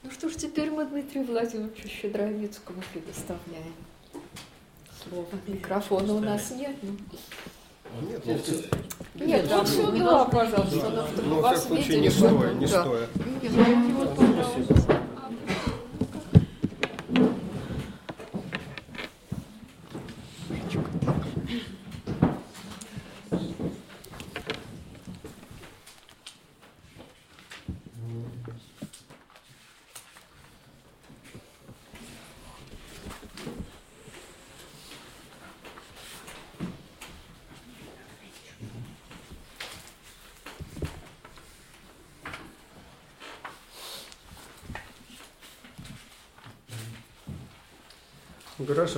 Ну что ж, теперь мы Дмитрию Владимировичу Щедровицкому предоставляем слово. Микрофона у нас нет. Нет, вот сюда, пожалуйста, чтобы вас видели. Не стоя, не стоя. Гроза.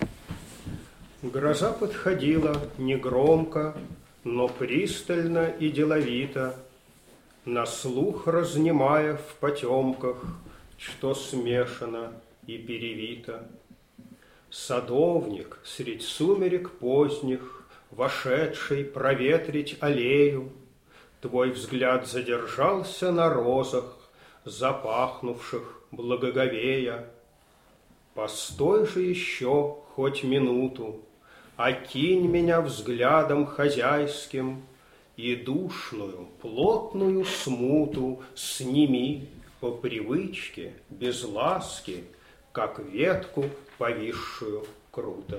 Гроза подходила негромко, но пристально и деловито, на слух разнимая в потемках, что смешано и перевито. Садовник средь сумерек поздних, вошедший проветрить аллею, твой взгляд задержался на розах, запахнувших благоговея. Постой же еще хоть минуту, окинь меня взглядом хозяйским и душную, плотную смуту сними по привычке, без ласки, как ветку, повисшую круто.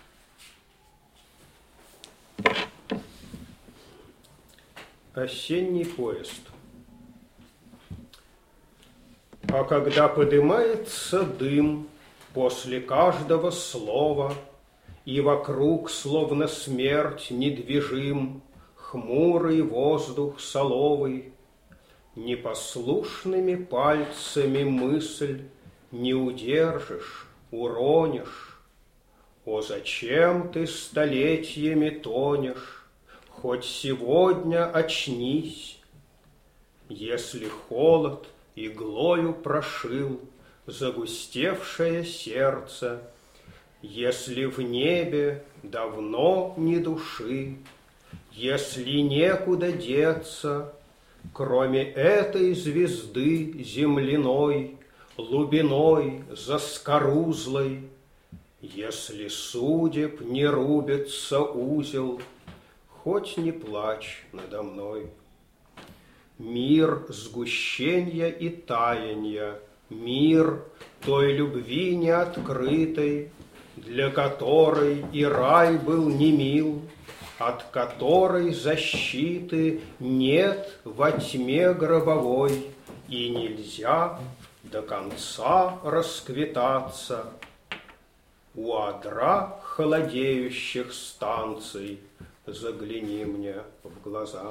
Осенний поезд. А когда подымается дым после каждого слова, и вокруг, словно смерть, недвижим хмурый воздух соловый, непослушными пальцами мысль не удержишь, уронишь. О, зачем ты столетиями тонешь, хоть сегодня очнись, если холод иглою прошил загустевшее сердце, если в небе давно ни души, если некуда деться, кроме этой звезды земляной, глубиной заскорузлой, если судеб не рубится узел, хоть не плачь надо мной. Мир сгущенья и таяния, мир той любви неоткрытой, для которой и рай был не мил, от которой защиты нет во тьме гробовой, и нельзя до конца расквитаться. У одра холодеющих станций загляни мне в глаза.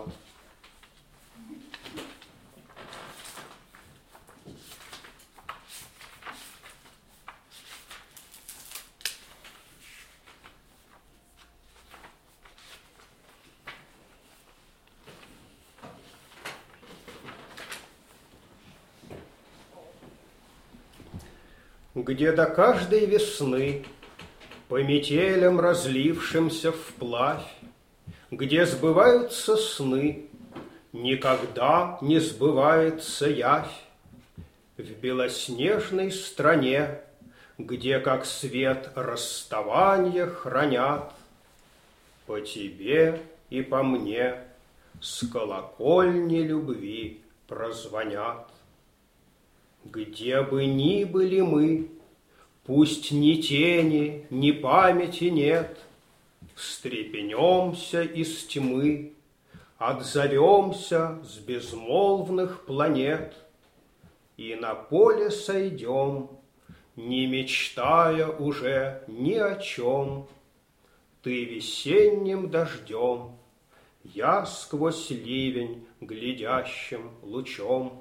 Где до каждой весны, по метелям разлившимся вплавь, где сбываются сны, никогда не сбывается явь. В белоснежной стране, где как свет расставания хранят, по тебе и по мне с колокольни любви прозвонят. Где бы ни были мы, пусть ни тени, ни памяти нет, встрепенемся из тьмы, отзовемся с безмолвных планет и на поле сойдем, не мечтая уже ни о чем. Ты весенним дождем, я сквозь ливень глядящим лучом.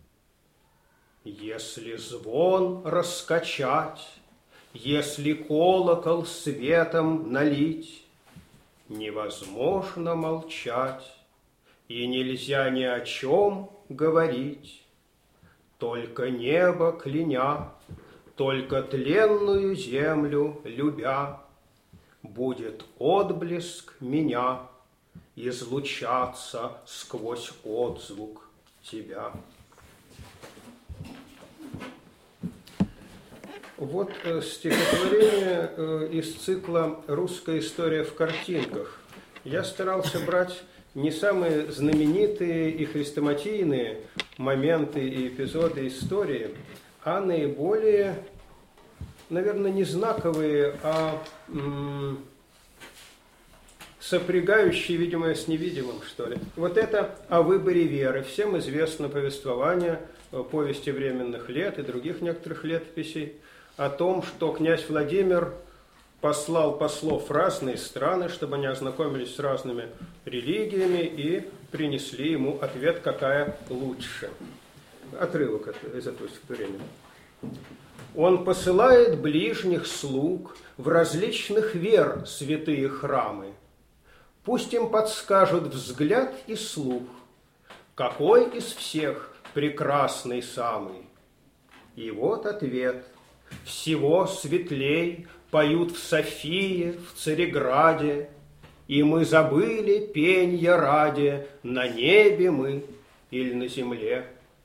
Если звон раскачать, если колокол светом налить, невозможно молчать, и нельзя ни о чем говорить. Только небо кляня, только тленную землю любя, будет отблеск меня излучаться сквозь отзвук тебя. Вот стихотворение из цикла «Русская история в картинках». Я старался брать не самые знаменитые и хрестоматийные моменты и эпизоды истории, а наиболее, наверное, не знаковые, а сопрягающие видимое с невидимым, что ли. Вот это о выборе веры. Всем известно повествование повести временных лет и других некоторых летописей о том, что князь Владимир послал послов в разные страны, чтобы они ознакомились с разными религиями и принесли ему ответ, какая лучше. Отрывок из этого стихотворения. Он посылает ближних слуг в различных вер святые храмы. Пусть им подскажут взгляд и слух, какой из всех прекрасный самый. И вот ответ. Всего светлей поют в Софии, в Цареграде, и мы забыли пенья ради, на небе мы или на земле.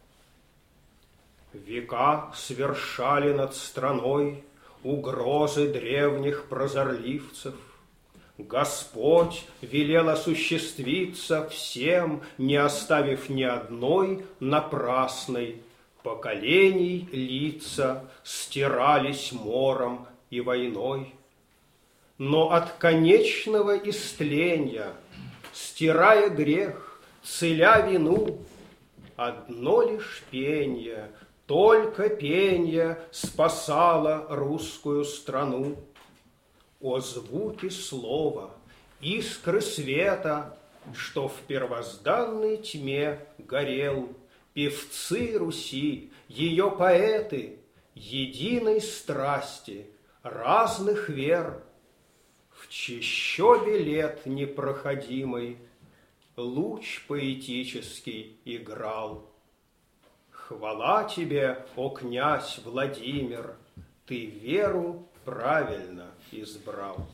Века свершали над страной угрозы древних прозорливцев. Господь велел осуществиться всем, не оставив ни одной напрасной. Поколений лица стирались мором и войной. Но от конечного истления, стирая грех, целя вину, одно лишь пенье, только пенье спасало русскую страну. О звуки слова, искры света, что в первозданной тьме горел, певцы Руси, ее поэты, единой страсти, разных вер, в чащобе лет непроходимой луч поэтический играл. Хвала тебе, о князь Владимир, ты веру правильно избрал.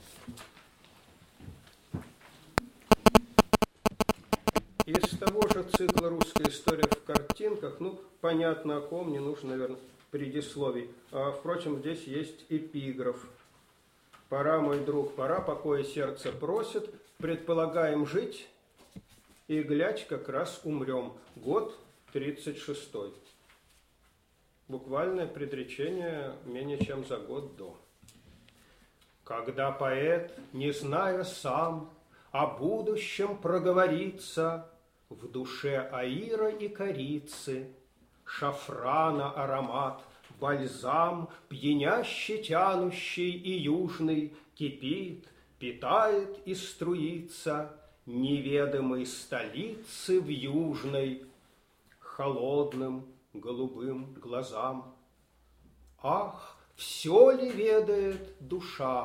Из того же цикла «Русская история в картинках», понятно о ком, не нужно, наверное, предисловий. Впрочем, здесь есть эпиграф. «Пора, мой друг, пора, покоя сердце просит, предполагаем жить, и, глядь, как раз умрем». Год 36-й. Буквальное предречение менее чем за год до. Когда поэт, не зная сам, о будущем проговорится, в душе аира и корицы, шафрана аромат, бальзам, пьяняще тянущий и южный, кипит, питает и струится неведомой столицы в южной, холодным голубым глазам. Ах, все ли ведает душа?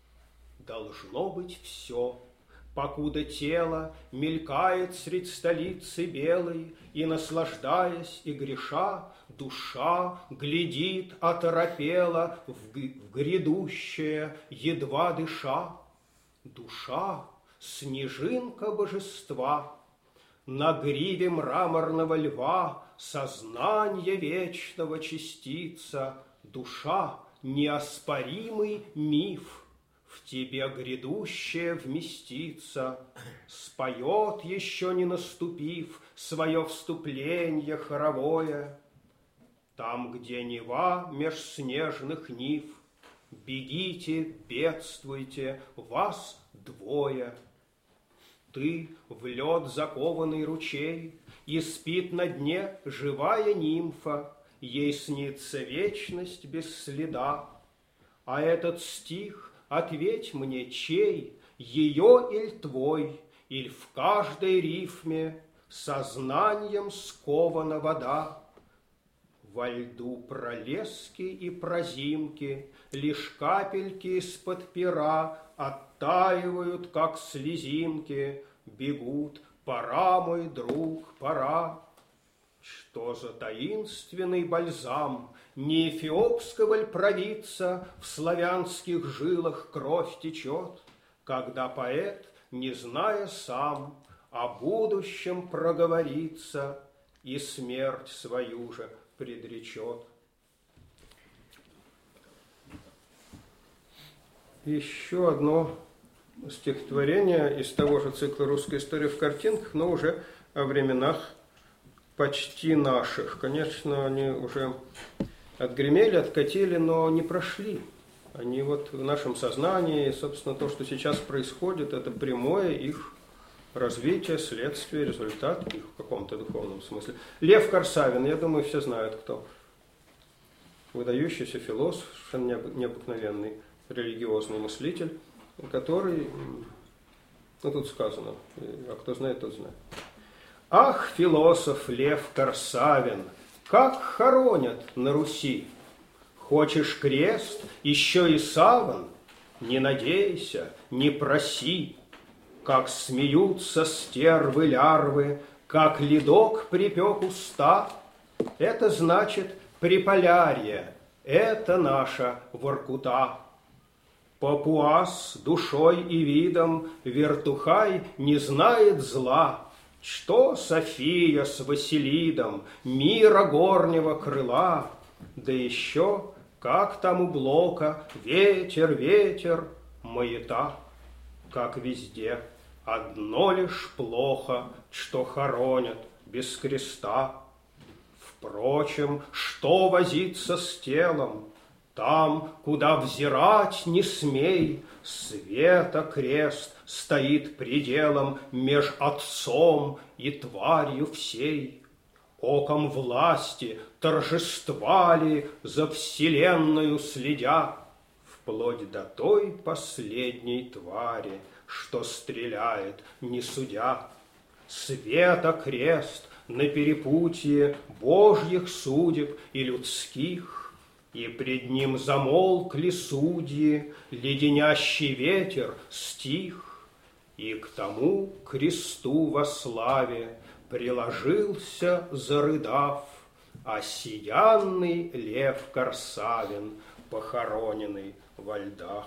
Должно быть все, покуда тело мелькает средь столицы белой, и, наслаждаясь и греша, душа глядит оторопела в грядущее, едва дыша. Душа — снежинка божества, на гриве мраморного льва сознание вечного частица. Душа — неоспоримый миф, в тебе грядущее вместится, споет, еще не наступив, свое вступление хоровое. Там, где Нева меж снежных нив, бегите, бедствуйте, вас двое. Ты в лед закованный ручей, и спит на дне живая нимфа, ей снится вечность без следа. А этот стих, ответь мне, чей, ее иль твой, иль в каждой рифме сознанием скована вода? Во льду пролески и прозимки, лишь капельки из-под пера оттаивают, как слезинки, бегут, пора, мой друг, пора. Что за таинственный бальзам, не эфиопского ль провидца в славянских жилах кровь течет, когда поэт, не зная сам, о будущем проговорится и смерть свою же предречет. еще одно стихотворение из того же цикла «Русская история в картинках», но уже о временах почти наших. Конечно, они уже отгремели, откатили, но не прошли. Они вот в нашем сознании, собственно, то, что сейчас происходит, это прямое их развитие, следствие, результат их в каком-то духовном смысле. Лев Корсавин, я думаю, все знают, кто. Выдающийся философ, совершенно необыкновенный религиозный мыслитель, который, ну тут сказано, а кто знает, тот знает. Ах, философ Лев Корсавин, как хоронят на Руси! Хочешь крест, еще и саван? Не надейся, не проси. Как смеются стервы-лярвы, как ледок припек уста. Это значит Приполярье, это наша Воркута. Папуас душой и видом, вертухай не знает зла. Что София с Василидом, мира горнего крыла, да еще, как там у Блока, ветер, ветер, маята, как везде. Одно лишь плохо, что хоронят без креста. Впрочем, что возиться с телом? Там, куда взирать не смей, света крест стоит пределом меж отцом и тварью всей. Оком власти торжествовали за вселенную следя, вплоть до той последней твари, что стреляет не судя. Света крест на перепутье Божьих судеб и людских, и пред ним замолкли судьи, леденящий ветер стих, и к тому кресту во славе приложился, зарыдав, осиянный Лев Корсавин, похороненный во льдах.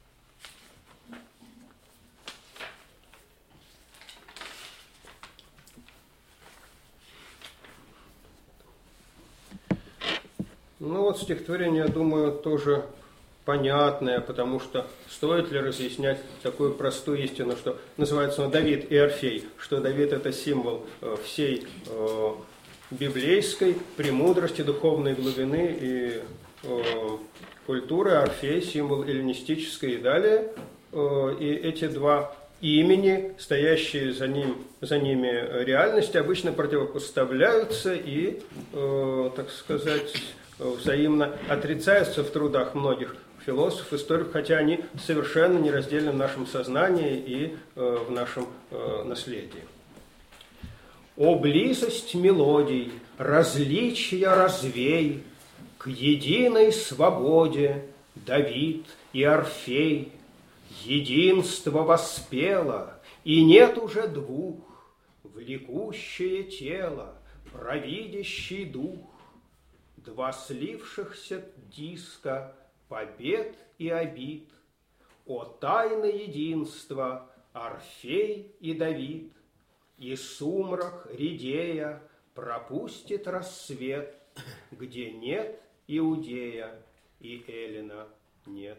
Ну вот стихотворение, я думаю, тоже понятное, потому что стоит ли разъяснять такую простую истину, что называется он Давид и Орфей, что Давид – это символ всей библейской премудрости, духовной глубины и культуры, а Орфей – символ эллинистической и далее. И эти два имени, стоящие за ними реальности, обычно противопоставляются и, так сказать, взаимно отрицаются в трудах многих философов, историков, хотя они совершенно нераздельны в нашем сознании и в нашем наследии. О близость мелодий, различия развей, к единой свободе Давид и Орфей, единство воспело, и нет уже двух, влекущее тело, провидящий дух, два слившихся диска побед и обид, о тайное единство Орфей и Давид, и сумрак редея пропустит рассвет, где нет Иудея и Эллина нет.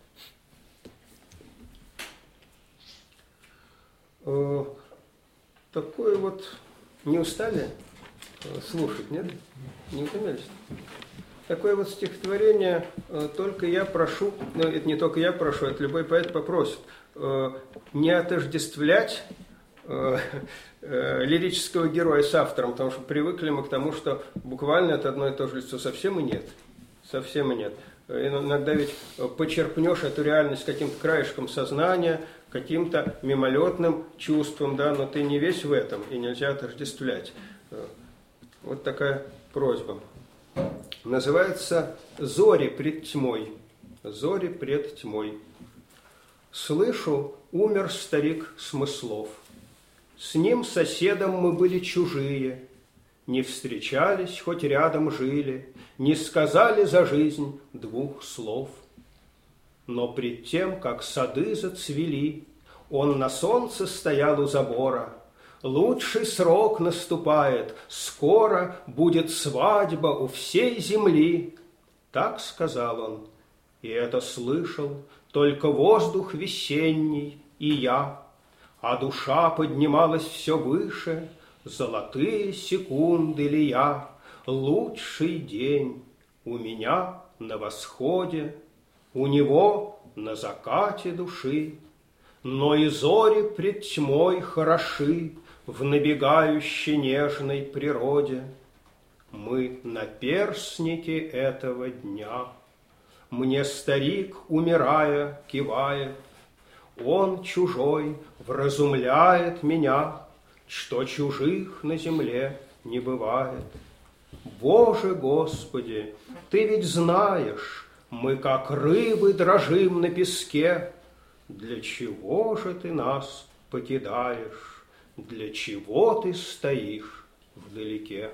Такое вот не устали слушать, нет? Не утомились? Такое вот стихотворение только я прошу, ну это не только я прошу, это любой поэт попросит, не отождествлять лирического героя с автором, потому что привыкли мы к тому, что буквально это одно и то же лицо, совсем и нет. Совсем и нет. Иногда ведь почерпнешь эту реальность каким-то краешком сознания, каким-то мимолетным чувством, да, но ты не весь в этом, и нельзя отождествлять. Вот такая просьба. Называется «Зори пред тьмой». «Зори пред тьмой». Слышу, умер старик Смыслов. С ним соседом мы были чужие, не встречались, хоть рядом жили, не сказали за жизнь двух слов. Но пред тем, как сады зацвели, он на солнце стоял у забора. Лучший срок наступает, скоро будет свадьба у всей земли. Так сказал он, и это слышал только воздух весенний и я, а душа поднималась все выше, золотые секунды ли я, лучший день у меня на восходе, у него на закате души, но и зори пред тьмой хороши в набегающей нежной природе. Мы наперстники этого дня. Мне старик, умирая, кивает, он чужой вразумляет меня, что чужих на земле не бывает. Боже Господи, Ты ведь знаешь, мы как рыбы дрожим на песке. Для чего же Ты нас покидаешь? Для чего Ты стоишь вдалеке?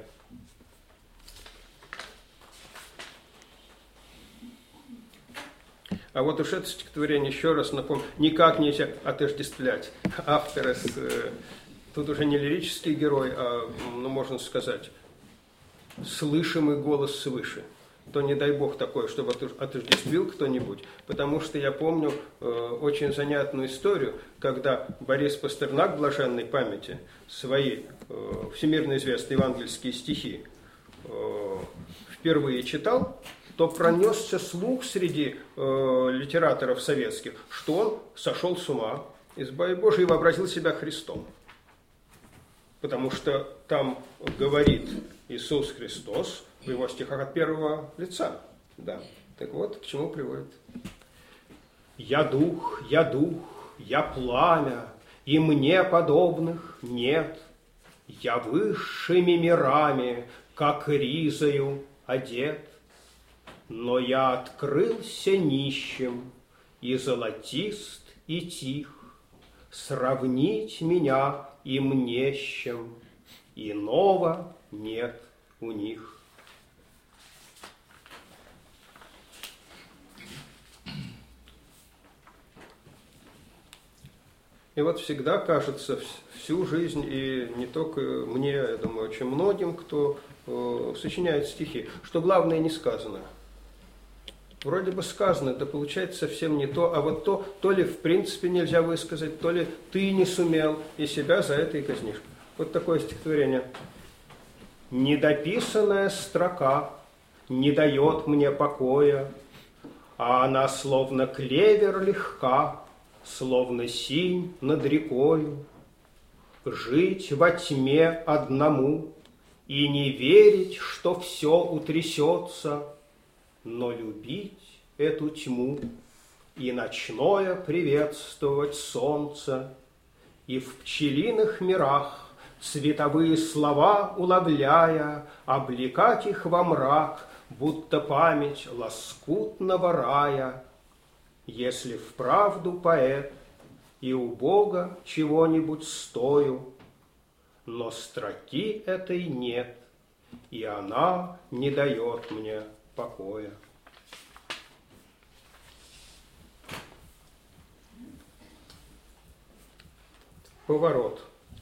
А вот уж это стихотворение, еще раз напомню, никак нельзя отождествлять автора с... Тут уже не лирический герой, а, ну, можно сказать, слышимый голос свыше. То не дай бог такое, чтобы отождествил кто-нибудь, потому что я помню очень занятную историю, когда Борис Пастернак, блаженной памяти, свои всемирно известные евангельские стихи впервые читал, то пронесся слух среди литераторов советских, что он сошел с ума, избави Божий, и вообразил себя Христом. Потому что там говорит Иисус Христос в его стихах от первого лица. Да. Так вот, к чему приводит. Я дух, я пламя, и мне подобных нет. Я высшими мирами, как ризою одет. Но я открылся нищим, и золотист, и тих. Сравнить меня им не с чем, иного нет у них. И вот всегда кажется, всю жизнь, и не только мне, я думаю, очень многим, кто сочиняет стихи, что главное не сказано. Вроде бы сказано, да получается совсем не то, а вот то ли в принципе нельзя высказать, то ли ты не сумел, и себя за это и казнишь. Вот такое стихотворение. Недописанная строка не дает мне покоя, а она словно клевер легка, словно синь над рекою. Жить во тьме одному и не верить, что все утрясется, но любить эту тьму и ночное приветствовать солнце, и в пчелиных мирах цветовые слова уловляя, облекать их во мрак, будто память лоскутного рая. Если вправду поэт и у Бога чего-нибудь стою, но строки этой нет, и она не дает мне покоя. Поворот.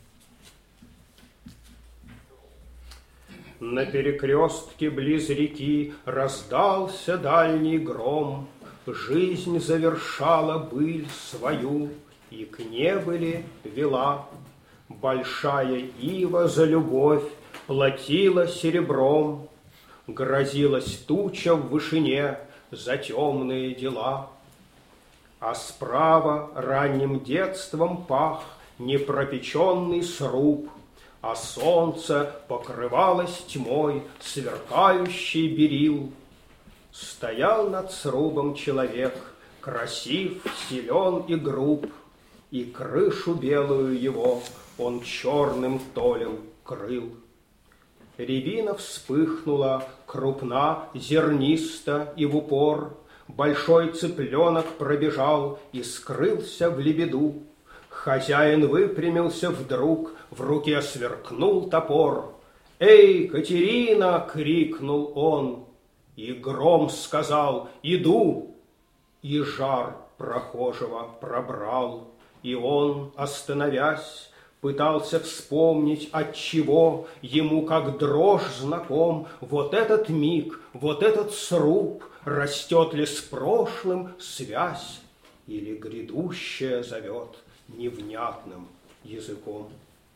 На перекрестке близ реки раздался дальний гром. Жизнь завершала быль свою и к небыли вела. Большая ива за любовь платила серебром. Грозилась туча в вышине за темные дела. А справа ранним детством пах непропеченный сруб, а солнце покрывалось тьмой сверкающий берил. Стоял над срубом человек, красив, силен и груб, и крышу белую его он черным толем крыл. Рябина вспыхнула, крупна, зерниста и в упор. Большой цыпленок пробежал и скрылся в лебеду. Хозяин выпрямился вдруг, в руке сверкнул топор. «Эй, Катерина!» — крикнул он, и гром сказал «Иду!» И жар прохожего пробрал, и он, остановясь, пытался вспомнить, отчего ему, как дрожь, знаком вот этот миг, вот этот сруб, растет ли с прошлым связь. или грядущее зовет невнятным языком.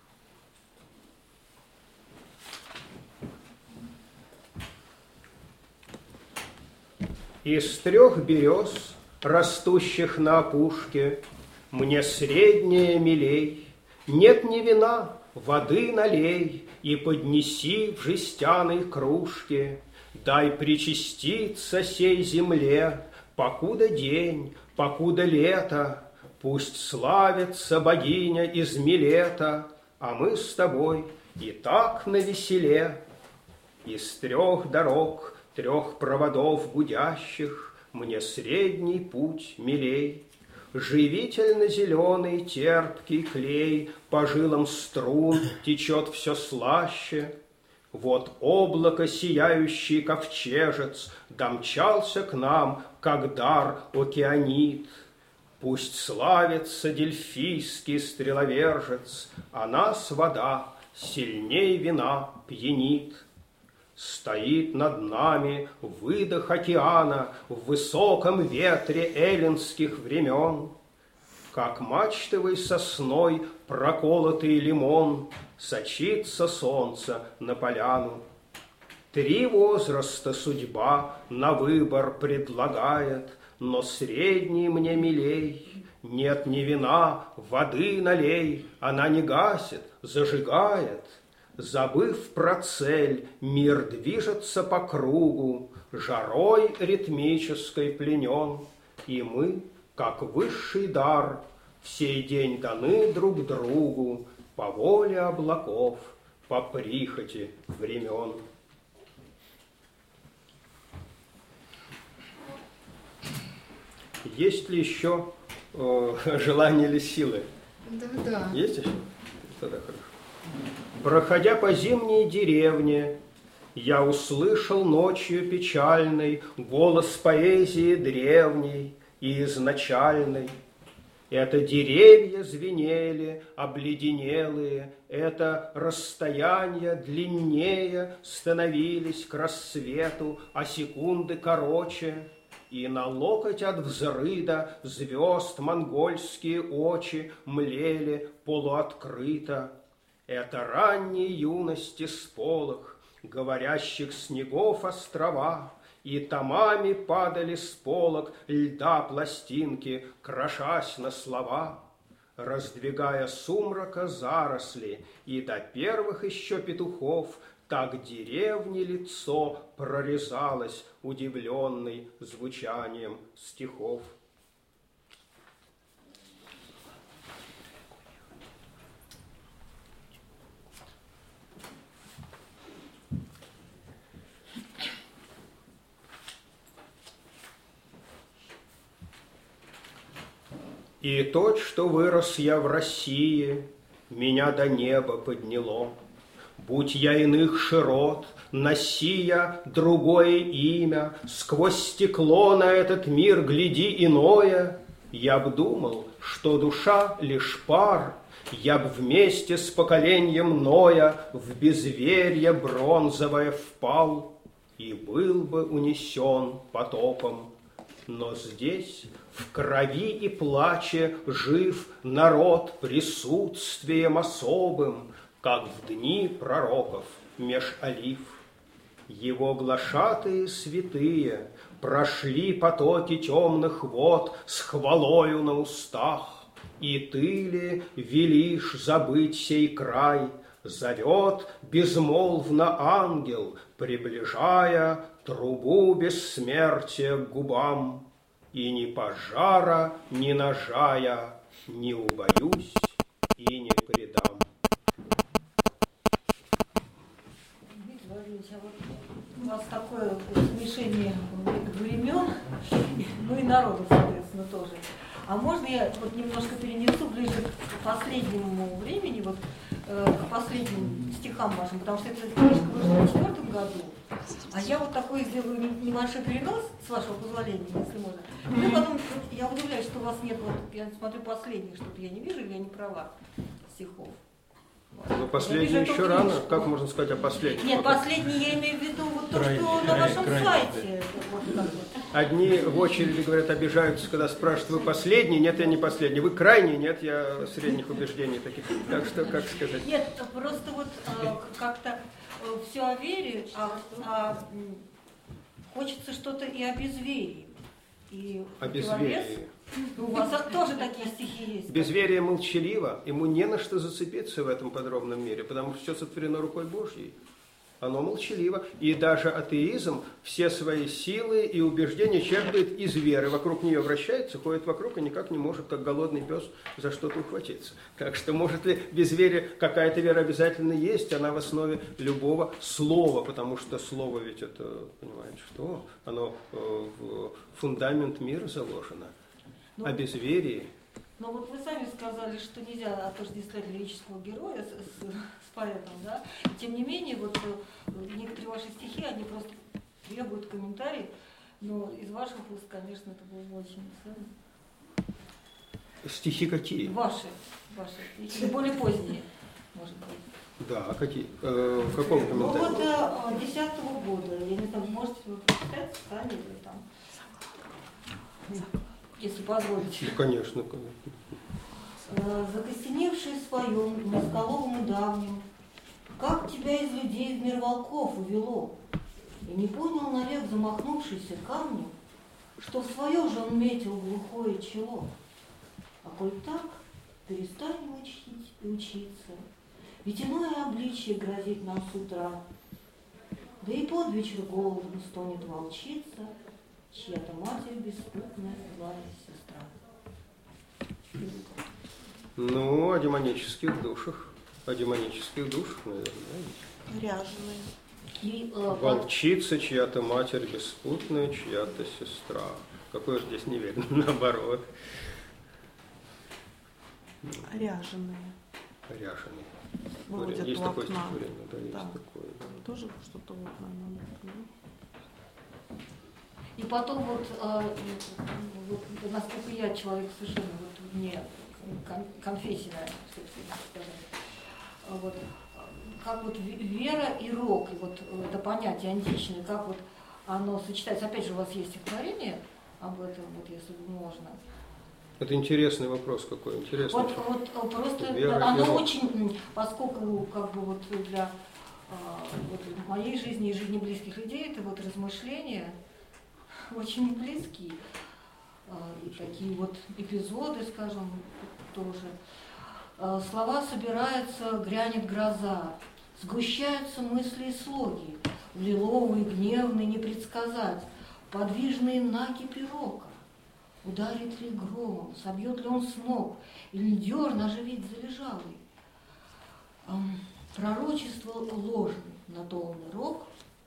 Из 3 берез, растущих на опушке, мне средняя милей. Нет ни вина, воды налей и поднеси в жестяной кружке. Дай причаститься сей земле, покуда день, покуда лето. Пусть славится богиня из Милета, а мы с тобой и так навеселе. Из 3 дорог, 3 проводов гудящих мне средний путь милей. Живительно-зеленый терпкий клей по жилам струн течет все слаще. Вот облако сияющий ковчежец домчался к нам, как дар океанит. Пусть славится дельфийский стреловержец, а нас вода сильней вина пьянит. Стоит над нами выдох океана в высоком ветре эллинских времен. Как мачтовой сосной проколотый лимон сочится солнце на поляну. 3 возраста судьба на выбор предлагает, но средний мне милей. Нет ни вина, воды налей, она не гасит, зажигает. Забыв про цель, мир движется по кругу, жарой ритмической пленен. И мы, как высший дар, в сей день даны друг другу по воле облаков, по прихоти времен. Есть ли еще желание или силы? Да. Есть еще? Тогда хорошо. Проходя по зимней деревне, я услышал ночью печальной голос поэзии древней и изначальной. Это деревья звенели, обледенелые, это расстояния длиннее становились к рассвету, а секунды короче. И на локоть от взрыда звезд монгольские очи млели полуоткрыто. Это ранней юности сполох говорящих снегов острова, и томами падали с полок льда пластинки, крошась на слова, раздвигая сумрака заросли, и до первых еще петухов так деревни лицо прорезалось удивленной звучанием стихов. И тот, что вырос я в России, меня до неба подняло. Будь я иных широт, носи я другое имя, сквозь стекло на этот мир гляди иное, я б думал, что душа лишь пар, я б вместе с поколением Ноя в безверье бронзовое впал и был бы унесен потопом. Но здесь в крови и плаче жив народ присутствием особым, как в дни пророков меж олив. Его глашатые святые прошли потоки темных вод с хвалою на устах, и ты ли велишь забыть сей край? Зовет безмолвно ангел, приближая трубу бессмертия к губам. И ни пожара, ни ножа я не убоюсь и не предам. Дмитрий Владимирович, а вот у вас такое смешение времен, ну и народу, соответственно, тоже. А можно я вот немножко перенесу ближе к последнему времени, вот к последним стихам вашим, потому что эта книжка вышла в 2004 году, а я вот такой сделаю небольшой перенос, с вашего позволения, если можно. Ну и потом, я удивляюсь, что у вас нет, вот, я смотрю последних, что-то я не вижу, или я не права, стихов. Но последний еще рано, как можно сказать о последнем? Нет, последний я имею в виду вот то, что на вашем сайте. Вот, как вот. Одни в очереди, говорят, обижаются, когда спрашивают, вы последний? Нет, я не последний. Вы крайний? Нет, я средних убеждений таких. Так что, как сказать? Нет, просто вот как-то все о вере, хочется что-то и о безверии. И о безверии. У вас тоже такие стихи есть. Безверие молчаливо, ему не на что зацепиться в этом подробном мире, потому что все сотворено рукой Божьей. Оно молчаливо. И даже атеизм все свои силы и убеждения черпает из веры. Вокруг нее вращается, ходит вокруг и никак не может, как голодный пес, за что-то ухватиться. Так что может ли безверие, какая-то вера обязательно есть, она в основе любого слова, потому что слово ведь это, понимаете, что? Оно в фундамент мира заложено. О безверии. Но вот вы сами сказали, что нельзя отождествлять лирического героя с поэтом, да? Тем не менее, вот некоторые ваши стихи, они просто требуют комментариев, но из ваших уст, конечно, это было бы очень ценно. Стихи какие? Ваши. Или более поздние, может быть. Да, какие? В каком комментарии? Ну вот 10-го года, я не знаю, можете вы прочитать сами или там, если позволите. Ну, конечно. Закостеневший в своем, несколовом и давнем, как тебя из людей в мир волков увело, и не понял навек замахнувшийся камнем, что в свое же он метил глухое чело. А коль так, перестанем учить и учиться, ведь иное обличье грозит нам с утра, да и под вечер голодом стонет волчица, чья-то матерь беспутная, злая сестра. Ну, о демонических душах. О демонических душах, наверное. Ряженые. Волчица, чья-то матерь беспутная, чья-то сестра. Какое же здесь неверно, наоборот. Ряженые. Ряженые. Выводят Есть у такое окна. стихотворение, да, есть Да. такое. Да. Тоже что-то вот, наверное, И потом вот, насколько я человек совершенно вот вне конфессия, собственно сказать, вот, как вот вера и рок, и вот это понятие античное, как вот оно сочетается. Опять же, у вас есть стихотворение об этом, вот если можно. Это интересный вопрос какой, интересный. Вот просто вера оно очень, поскольку как бы вот для вот моей жизни и жизни близких людей, это вот размышления очень близки. И такие вот эпизоды, скажем, тоже. Слова собираются, грянет гроза, сгущаются мысли и слоги, лиловый, гневный не предсказать, подвижные накипи рока. Ударит ли громом, собьет ли он с ног, или дерн оживит залежалый. Пророчество ложный на долный рок,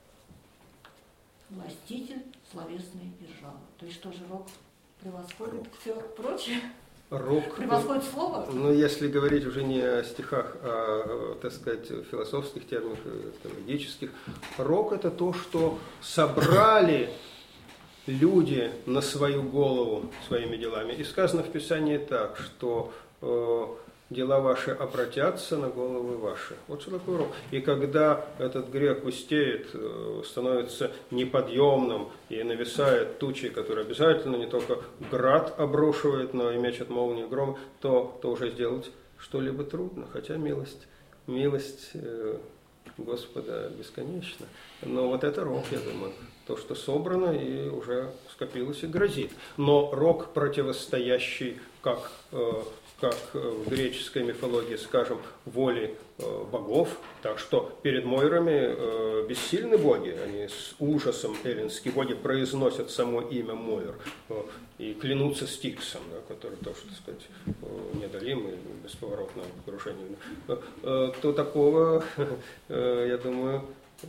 властитель словесной державы. То есть что же рок превосходит все прочее? Рок. Превосходит слово? Ну, если говорить уже не о стихах, а, так сказать, философских терминах, теологических, рок – это то, что собрали люди на свою голову своими делами. И сказано в Писании так, что дела ваши обратятся на головы ваши. Вот что такое рок. И когда этот грех густеет, становится неподъемным и нависает тучей, которая обязательно не только град обрушивает, но и мечет молнии гром, то уже сделать что-либо трудно. Хотя милость Господа бесконечна. Но вот это рок, я думаю, то, что собрано и уже скопилось и грозит. Но рок, противостоящий, как в греческой мифологии, скажем, воле богов, так что перед Мойрами бессильны боги, они с ужасом, эллинские боги, произносят само имя Мойр и клянутся Стиксом, да, который тоже, так сказать, неодолимый, бесповоротное крушение. То такого, я думаю,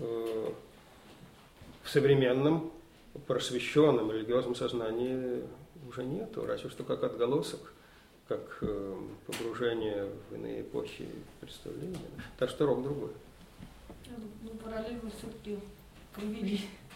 в современном просвещенном религиозном сознании уже нету, разве что как отголосок, как погружение в иные эпохи представления. Так что рок другой. Ну, параллель вы все-таки провели.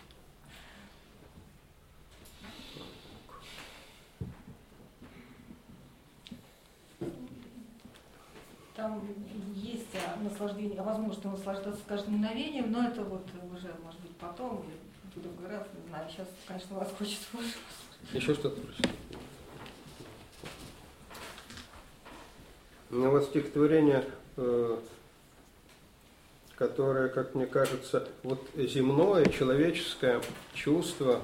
Там есть наслаждение, возможно наслаждаться каждым мгновением, но это вот уже, может быть, потом, в другой раз, не знаю, сейчас, конечно, вас хочется послушать. Еще что-то прочитать? Ну вот стихотворение, которое, как мне кажется, вот земное, человеческое чувство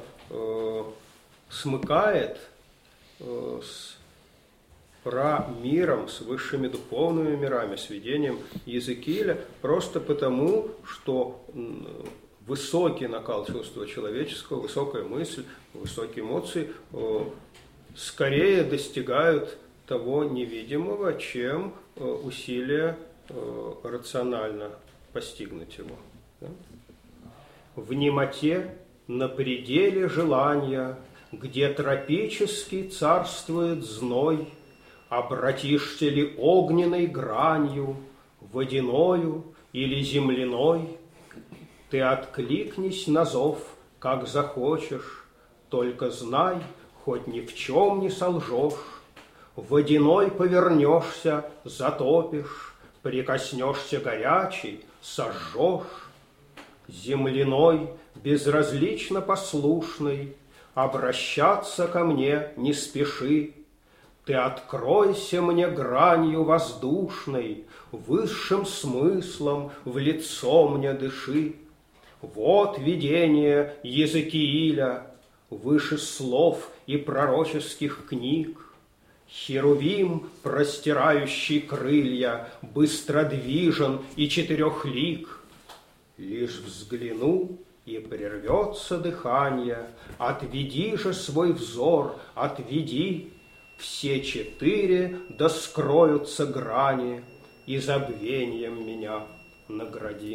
смыкает с миром, с высшими духовными мирами, с видением Иезекииля, просто потому, что высокий накал чувства человеческого, высокая мысль, высокие эмоции скорее достигают того невидимого, чем усилия рационально постигнуть его. Да? В немоте, на пределе желания, где тропический царствует зной, обратишься ли огненной гранью, водяною или земляной, ты откликнись на зов, как захочешь, только знай, хоть ни в чем не солжешь, водяной повернешься, затопишь, прикоснешься горячей, сожжешь, земляной, безразлично послушный, обращаться ко мне не спеши, ты откройся мне гранью воздушной, высшим смыслом в лицо мне дыши. Вот видение Иезекииля, выше слов и пророческих книг. Херувим, простирающий крылья, быстродвижен и четырехлик. Лишь взгляну, и прервется дыхание, отведи же свой взор, отведи. Все четыре да скроются грани, и забвением меня награди.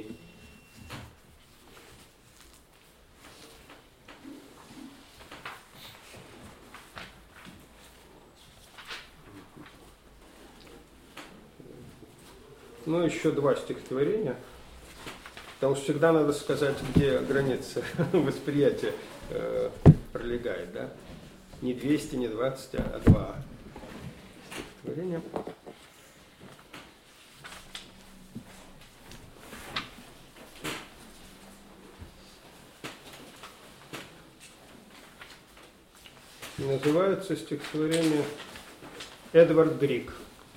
Ну, еще два стихотворения. Потому что всегда надо сказать, где граница восприятия пролегает, да? Не 200, не 20, а 2 стихотворения. Называется стихотворение Эдвард Грик.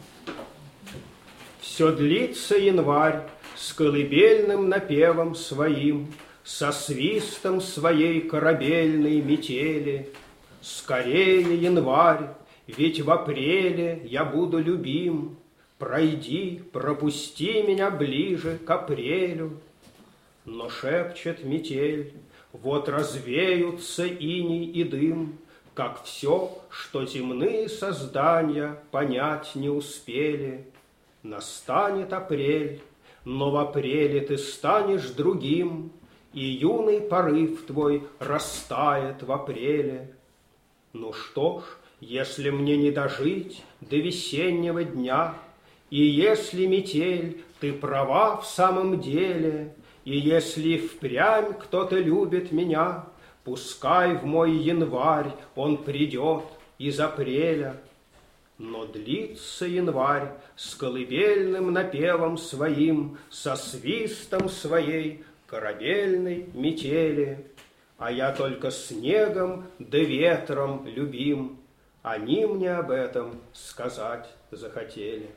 Все длится январь с колыбельным напевом своим, со свистом своей корабельной метели. Скорее, январь, ведь в апреле я буду любим. Пройди, пропусти меня ближе к апрелю. Но шепчет метель, вот развеются иней и дым, как все, что земные создания понять не успели. Настанет апрель, но в апреле ты станешь другим, и юный порыв твой растает в апреле. Ну что ж, если мне не дожить до весеннего дня, и если, метель, ты права в самом деле, и если впрямь кто-то любит меня, пускай в мой январь он придет из апреля. Но длится январь с колыбельным напевом своим, со свистом своей корабельной метели. А я только снегом да ветром любим, они мне об этом сказать захотели.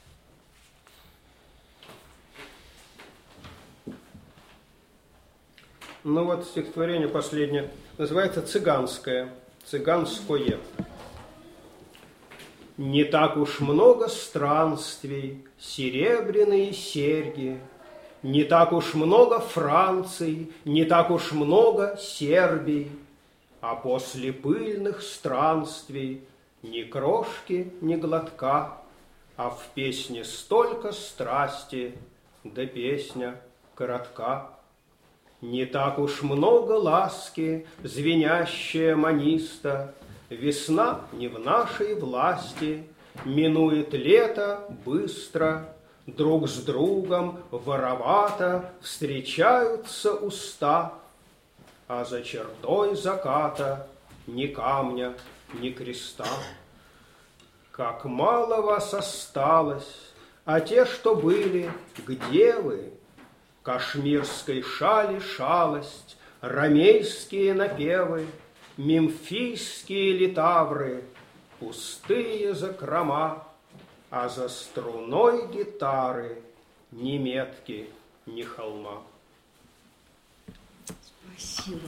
Ну вот стихотворение последнее, называется «Цыганское», «Цыганское». Не так уж много странствий, серебряные серьги, не так уж много Франций, не так уж много Сербий, а после пыльных странствий ни крошки, ни глотка, а в песне столько страсти, да песня коротка. Не так уж много ласки, звенящая маниста, весна не в нашей власти, минует лето быстро, друг с другом воровато встречаются уста, а за чертой заката ни камня, ни креста. Как мало вас осталось, а те, что были, где вы? Кашмирской шали шалость, ромейские напевы, мемфийские литавры, пустые закрома, а за струной гитары ни метки, ни холма. Спасибо.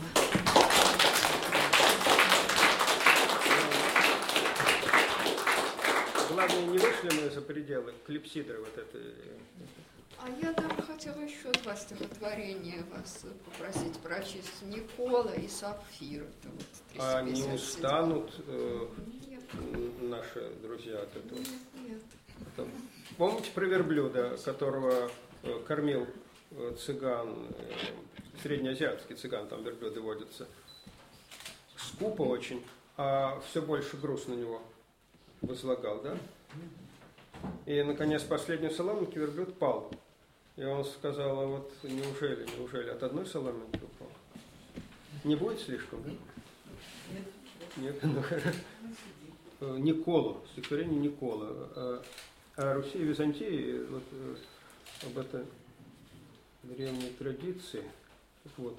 Главное, не вышли мы за пределы клипсидры вот этой. А я там хотела еще два стихотворения вас попросить прочесть. Никола и Сапфир. Это вот 357. А не устанут Нет. наши друзья от этого? Нет. Помните про верблюда, которого кормил цыган, среднеазиатский цыган, там верблюды водятся? Скупо очень, а все больше груз на него возлагал, да? И, наконец, последней соломинки верблюд пал. И он сказал, а вот неужели от одной соломинки упал? Не будет слишком, да? Нет. Ну, Никола, стихотворение Никола. О Руси и Византии, вот об этой древней традиции. Вот.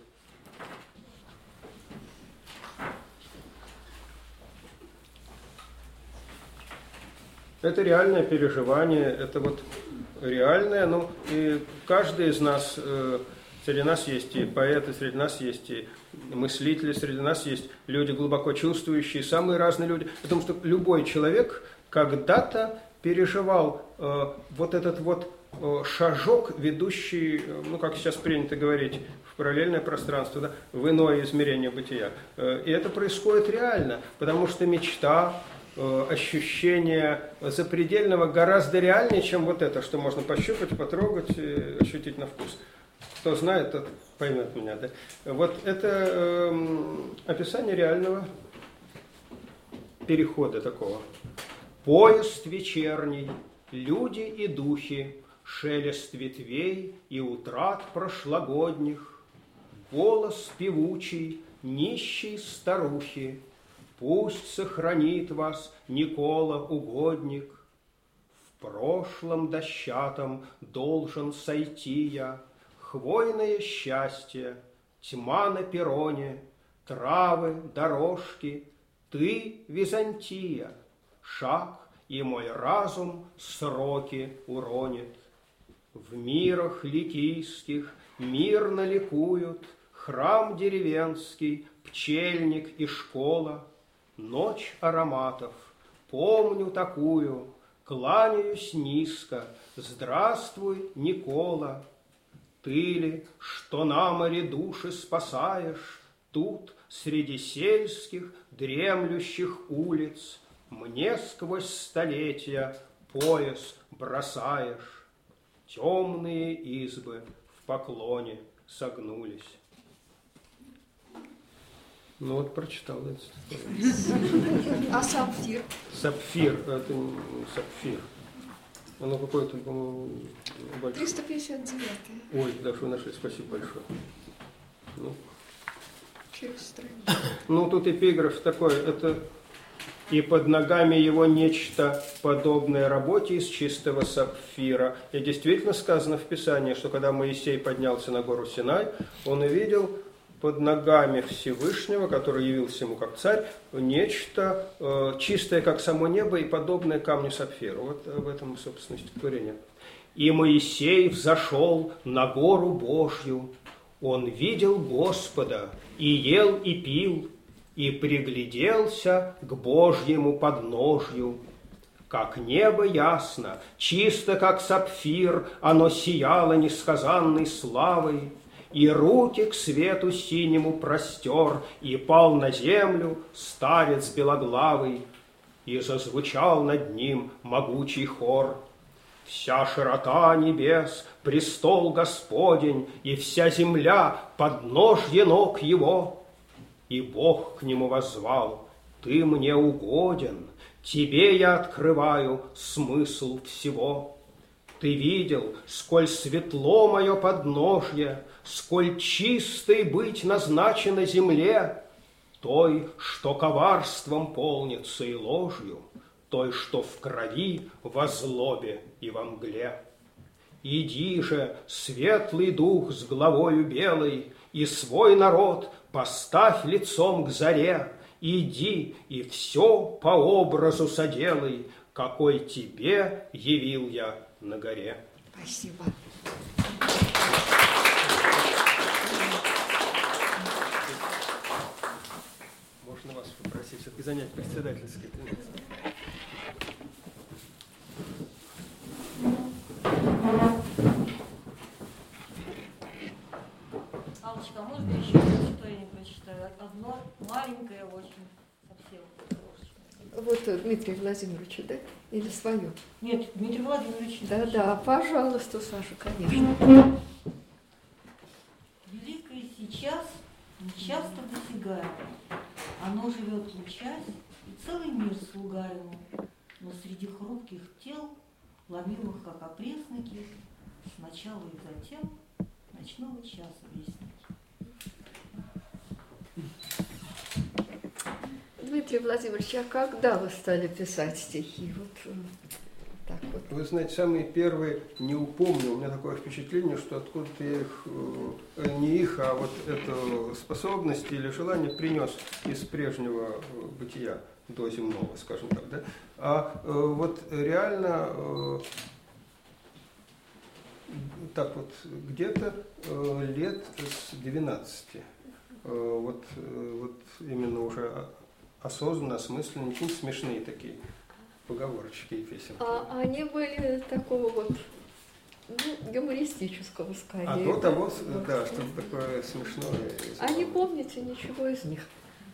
Это реальное переживание, это вот реальное, ну и каждый из нас, среди нас есть и поэты, среди нас есть и мыслители, среди нас есть люди глубоко чувствующие, самые разные люди, потому что любой человек когда-то переживал вот этот вот шажок, ведущий, ну как сейчас принято говорить, в параллельное пространство, да, в иное измерение бытия. И это происходит реально, потому что мечта, ощущение запредельного гораздо реальнее, чем вот это, что можно пощупать, потрогать, ощутить на вкус. Кто знает, тот поймет меня. Да? Вот это описание реального перехода такого. Поезд вечерний, люди и духи, шелест ветвей и утрат прошлогодних, голос певучий нищей старухи, пусть сохранит вас Никола угодник. В прошлом дощатом должен сойти я, хвойное счастье, тьма на перроне, травы, дорожки, ты, Византия, шаг, и мой разум сроки уронит. В мирах ликийских мирно ликуют храм деревенский, пчельник и школа. Ночь ароматов, помню такую, кланяюсь низко, здравствуй, Никола. Ты ли, что на море души спасаешь, тут, среди сельских, дремлющих улиц, мне сквозь столетия пояс бросаешь. Темные избы в поклоне согнулись. Ну вот прочитал это. А Сапфир? Сапфир, это не сапфир. Оно какое-то, по-моему, большое. 359. Ой, да, что вы нашли, спасибо большое. Ну. Через страницу. Ну, тут эпиграф такой, это и под ногами его нечто подобное работе из чистого сапфира. И действительно сказано в Писании, что когда Моисей поднялся на гору Синай, он увидел под ногами Всевышнего, который явился ему как царь, нечто чистое, как само небо, и подобное камню сапфиру. Вот в этом, собственно, стихотворение. «И Моисей взошел на гору Божью, он видел Господа, и ел, и пил, и пригляделся к Божьему подножью. Как небо ясно, чисто, как сапфир, оно сияло несказанной славой, и руки к свету синему простер, и пал на землю старец белоглавый, и зазвучал над ним могучий хор. Вся широта небес, престол Господень, и вся земля подножье ног его. И Бог к нему воззвал: ты мне угоден, тебе я открываю смысл всего. Ты видел, сколь светло мое подножье, сколь чистой быть назначена земле, той, что коварством полнится и ложью, той, что в крови, во злобе и во мгле. Иди же, светлый дух с главою белой, и свой народ поставь лицом к заре, иди и все по образу соделай, какой тебе явил я на горе. Спасибо. Можно вас попросить все-таки занять председательский пункт? Аллочка, можно еще что-нибудь прочитаю? Одно маленькое очень, совсем крошечное. Вот Дмитрию Владимировичу, да? Или свое? Нет, Дмитрий Владимирович. Да, пожалуйста, Саша, конечно. Великое сейчас нечасто досягаемо. Оно живет лучась, и целый мир слуга ему. Но среди хрупких тел, ломимых, как опресники, сначала и затем ночного часа вестники. Дмитрий Владимирович, а когда вы стали писать стихи? Вот так вот. Вы знаете, самые первые не упомню. У меня такое впечатление, что откуда-то я их, не их, а вот эту способность или желание принес из прежнего бытия до земного, скажем так, да? А вот реально так вот где-то лет с 12. Вот именно уже осознанно, осмысленно, какие-то смешные такие поговорочки и песенки. А они были такого вот, ну, юмористического скорее. А до того, да, что-то такое смешное. А не помните ничего из них?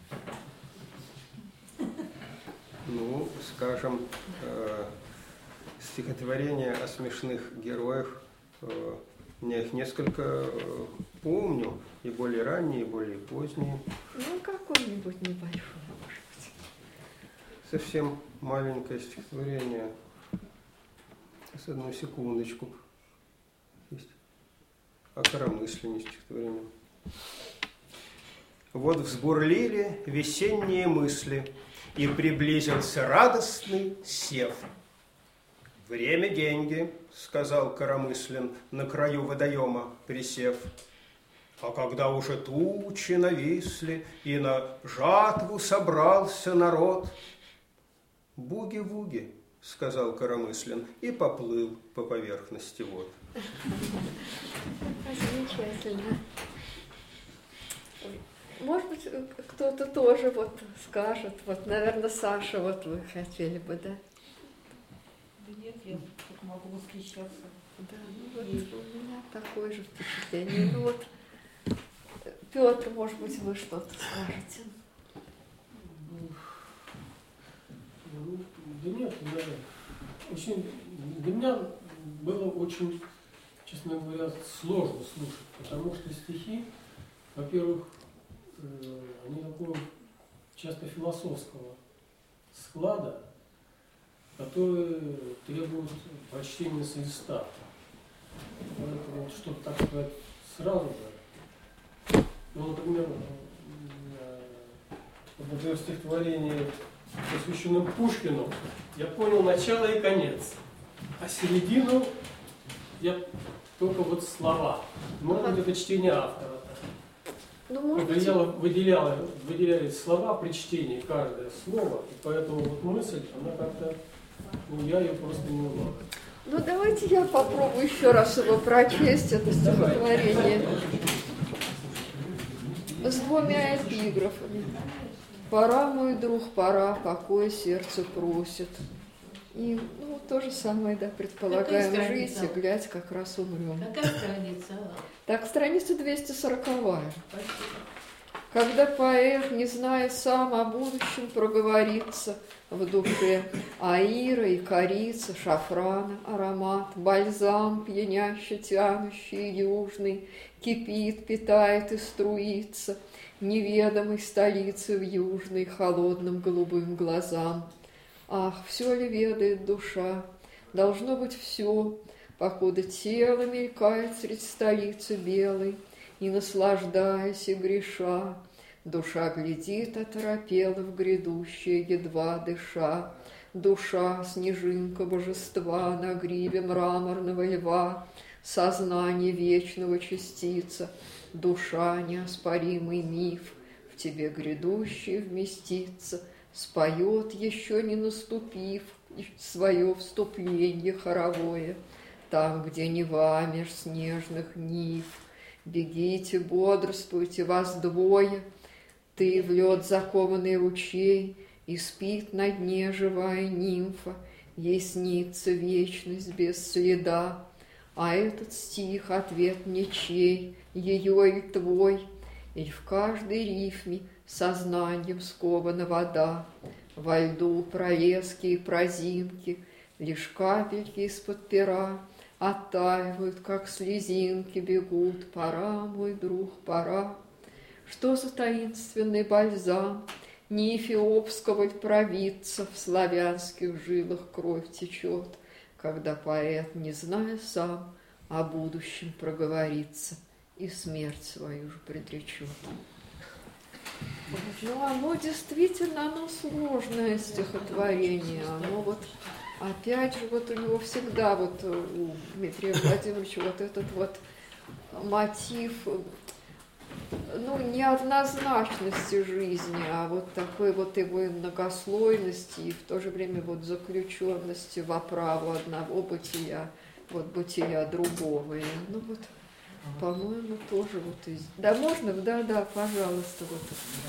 Ну, скажем, стихотворения о смешных героях, я их несколько помню, и более ранние, и более поздние. Ну, какой-нибудь небольшой, может быть. Совсем маленькое стихотворение. С одну секундочку. Есть. О коромыслении стихотворение. Вот взбурлили весенние мысли, и приблизился радостный сев. «Время – деньги», – сказал коромыслен, на краю водоема присев. А когда уже тучи нависли, и на жатву собрался народ, «Буги-вуги», – сказал коромыслен, и поплыл по поверхности вод. Замечательно. Может быть, кто-то тоже вот скажет, вот, наверное, Саша, вот вы хотели бы, да? Да нет, я только могу восхищаться. Да, ну вот у меня такое же впечатление. Ну вот, Петр, может быть, вы что-то скажете? Да нет, для меня было очень, честно говоря, сложно слушать, потому что стихи, во-первых, они такого часто философского склада, которые требуют прочтения с листа. Поэтому вот что-то так сказать сразу же. Ну, например, в стихотворении, посвященном Пушкину, я понял начало и конец, а середину я только вот слова. Может быть, это чтение автора. Ну, может быть... Выделялись слова при чтении, каждое слово, и поэтому вот мысль, она как-то, ну, я ее просто не уловил. Ну, давайте я попробую еще раз его прочесть, это стихотворение, с двумя эпиграфами. «Пора, мой друг, пора, покой сердце просит». И, ну, то же самое, да, предполагаем жить, и глядь, как раз умрем. Какая страница? Так, страница 240-я. Когда поэт, не зная сам о будущем, проговорится в душе, аира и корица, шафрана, аромат, бальзам, пьяняще тянущий, южный, кипит, питает и струится, неведомой столицы в южной, холодным голубым глазам. Ах, все ли ведает душа? Должно быть все, покуда тело мелькает средь столицы белой, и, наслаждаясь и греша, душа глядит оторопела в грядущее, едва дыша. Душа, снежинка божества на гриве мраморного льва, сознание вечного частица, душа неоспоримый миф, в тебе грядущий вместится, споет, еще не наступив, свое вступление хоровое, там, где Нева меж снежных нив. Бегите, бодрствуйте, вас двое, ты в лед закованный ручей, и спит на дне живая нимфа, ей снится вечность без следа. А этот стих — ответ мне чей, ее или твой, или в каждой рифме сознанием скована вода, во льду пролески и прозинки, лишь капельки из-под пера оттаивают, как слезинки бегут. Пора, мой друг, пора. Что за таинственный бальзам не эфиопского ль провидца в славянских жилах кровь течет, когда поэт, не зная сам, о будущем проговорится и смерть свою же предречет. Ну, оно действительно, оно сложное стихотворение, оно вот, опять же, вот у него всегда, вот у Дмитрия Владимировича вот этот вот мотив, ну, неоднозначности жизни, а вот такой вот его и многослойности, и в то же время вот заключенности в оправу одного бытия, вот бытия другого. И, ну вот, по-моему, тоже вот из... Да, можно? Да, пожалуйста. Вот.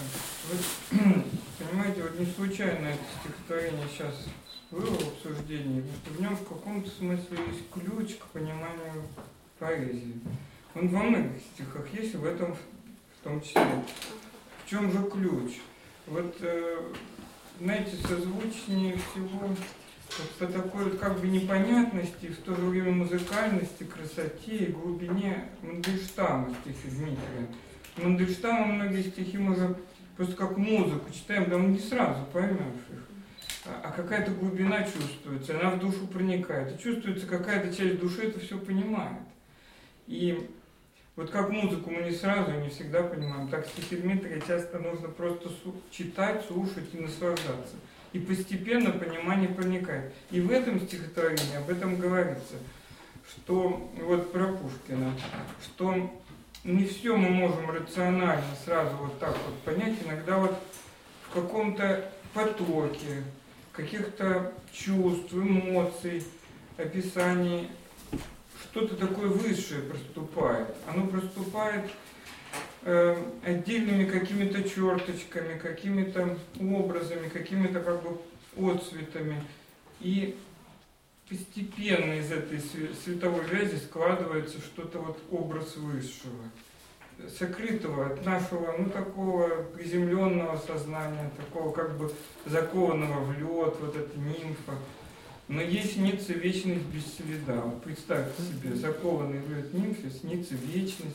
Вы понимаете, вот не случайно это стихотворение сейчас было в обсуждении, потому что в нем в каком-то смысле есть ключ к пониманию поэзии. Он во многих стихах есть, и в этом в том числе. В чем же ключ? Вот, знаете, созвучнее всего вот по такой вот как бы непонятности, в то же время музыкальности, красоте и глубине Мандельштама стихи Дмитрия. Мандельштама многие стихи мы уже просто как музыку читаем, да мы не сразу поймешь их. А какая-то глубина чувствуется, она в душу проникает. И чувствуется, какая-то часть души это все понимает. И вот как музыку мы не сразу и не всегда понимаем, так стихи Дмитрия часто нужно просто читать, слушать и наслаждаться. И постепенно понимание проникает. И в этом стихотворении об этом говорится, что вот про Пушкина, что не все мы можем рационально сразу вот так вот понять, иногда вот в каком-то потоке каких-то чувств, эмоций, описаний что-то такое высшее проступает. Оно проступает отдельными какими-то черточками, какими-то образами, какими-то как бы отцветами. И постепенно из этой световой вязи складывается что-то вот образ высшего, сокрытого от нашего, ну, такого приземленного сознания, такого как бы закованного в лед, вот эта нимфа. Но ей снится вечность без следа. Вот представьте себе, закованный в лед нимфе снится вечность.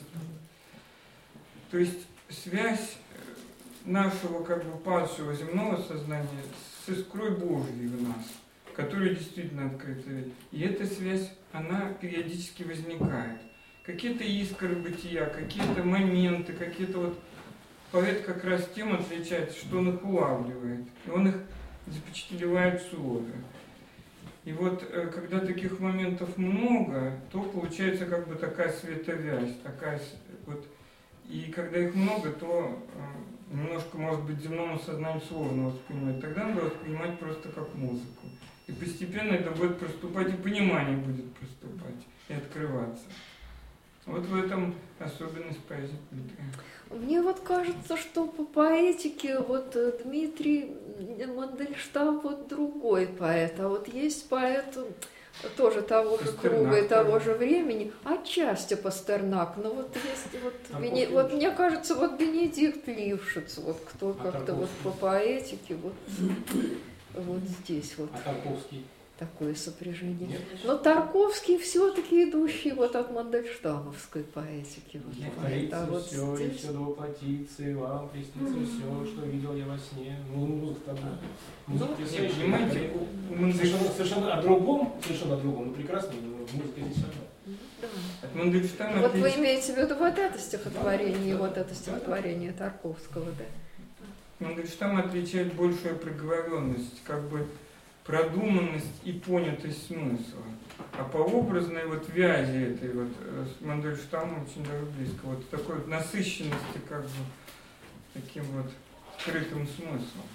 То есть связь нашего как бы падшего земного сознания с искрой Божьей в нас, которая действительно открыта. И эта связь, она периодически возникает. Какие-то искры бытия, какие-то моменты, какие-то вот... Поэт как раз тем отличается, что он их улавливает, и он их запечатлевает в слове. И вот когда таких моментов много, то получается как бы такая световязь, такая вот... И когда их много, то немножко, может быть, земному сознанию сложно воспринимать. Тогда надо воспринимать просто как музыку. И постепенно это будет проступать, и понимание будет проступать, и открываться. Вот в этом особенность поэзии Дмитрия. Мне вот кажется, что по поэтике вот Дмитрий Мандельштам вот другой поэт, а вот есть поэт тоже того же круга и того же времени, отчасти Пастернак, но вот есть вот, вот мне кажется, вот Бенедикт Лившиц, вот кто как-то вот по поэтике вот здесь вот. А Тарковский? Такое сопряжение. Нет? Но Тарковский все-таки идущий вот от мандельштамовской поэтики. Творится вот все, здесь... и все воплотится, и вам приснится все, что видел я во сне. Ну, музыка там. Понимаете, совершенно о другом, но прекрасно, музыка здесь одна. Да. От Мандельштама Вот вы имеете в виду вот это стихотворение, и вот это стихотворение Тарковского, да? Мандельштам отличает большую проговоренность, как бы продуманность и понятость смысла. А по образной вот вязи этой вот с Мандельштамом очень даже близко. Вот такой вот насыщенности как бы таким вот скрытым смыслом.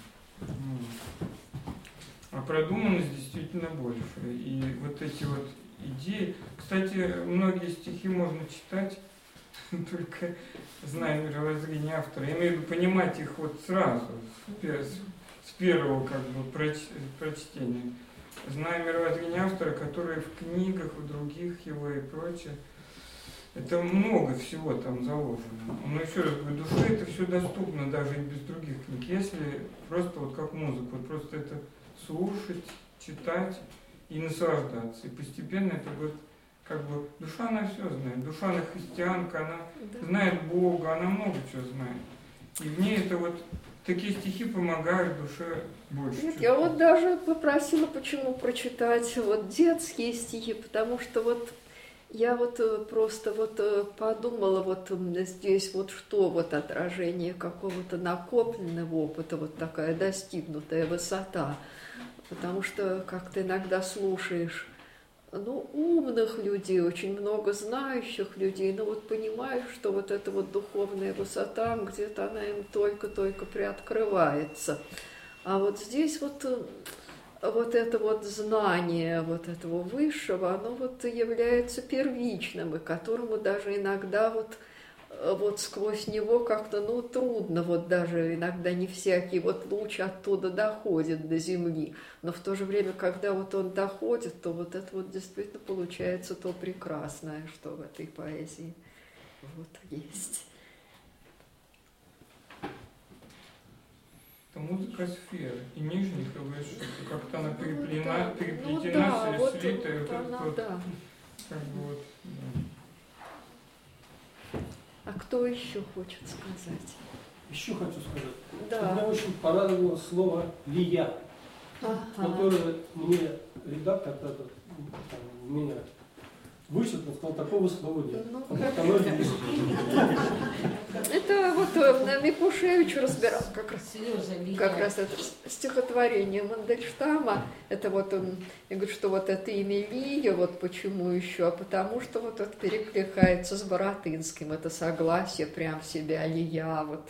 А продуманность действительно больше. И вот эти вот идеи. Кстати, многие стихи можно читать, только зная мировоззрение автора. Я имею в виду понимать их вот сразу, с первого как бы прочтения. Зная мировоззрение автора, которые в книгах, в других его и прочее. Это много всего там заложено. Но еще раз говорю, душе это все доступно даже и без других книг. Если просто вот как музыку, вот просто это слушать, читать и наслаждаться. И постепенно это будет как бы душа, она все знает. Душа, она христианка, она знает Бога, она много чего знает. И в ней это вот такие стихи помогают душе больше. Нет, я вот даже попросила, почему прочитать вот детские стихи, потому что вот я вот просто вот подумала, вот здесь вот что, вот отражение какого-то накопленного опыта, вот такая достигнутая высота. Потому что как-то иногда слушаешь, ну, умных людей, очень много знающих людей, но вот понимаешь, что вот эта вот духовная высота, где-то она им только-только приоткрывается. А вот здесь вот это вот знание вот этого высшего, оно вот является первичным, и которому даже иногда вот сквозь него как-то, ну, трудно, вот даже иногда не всякий вот луч оттуда доходит до земли, но в то же время, когда вот он доходит, то вот это вот действительно получается то прекрасное, что в этой поэзии вот есть. Это музыка сферы, и нижних, и высших, и как-то она переплетена, Ну да, вот слитая, вот она, вот, да. как бы вот, да. А кто еще хочет сказать? Еще хочу сказать. Да. Меня очень порадовало слово «лия», которое мне редактор меня вычеркнул, сказал, такого слова нет. Ну, вот оно есть. Это вот Микушевич разбирал как раз это стихотворение Мандельштама. Это вот он, я говорю, что вот это имя Лия, вот почему еще, а потому что вот это перекликается с Баратынским, это согласие прям себя Лия, вот.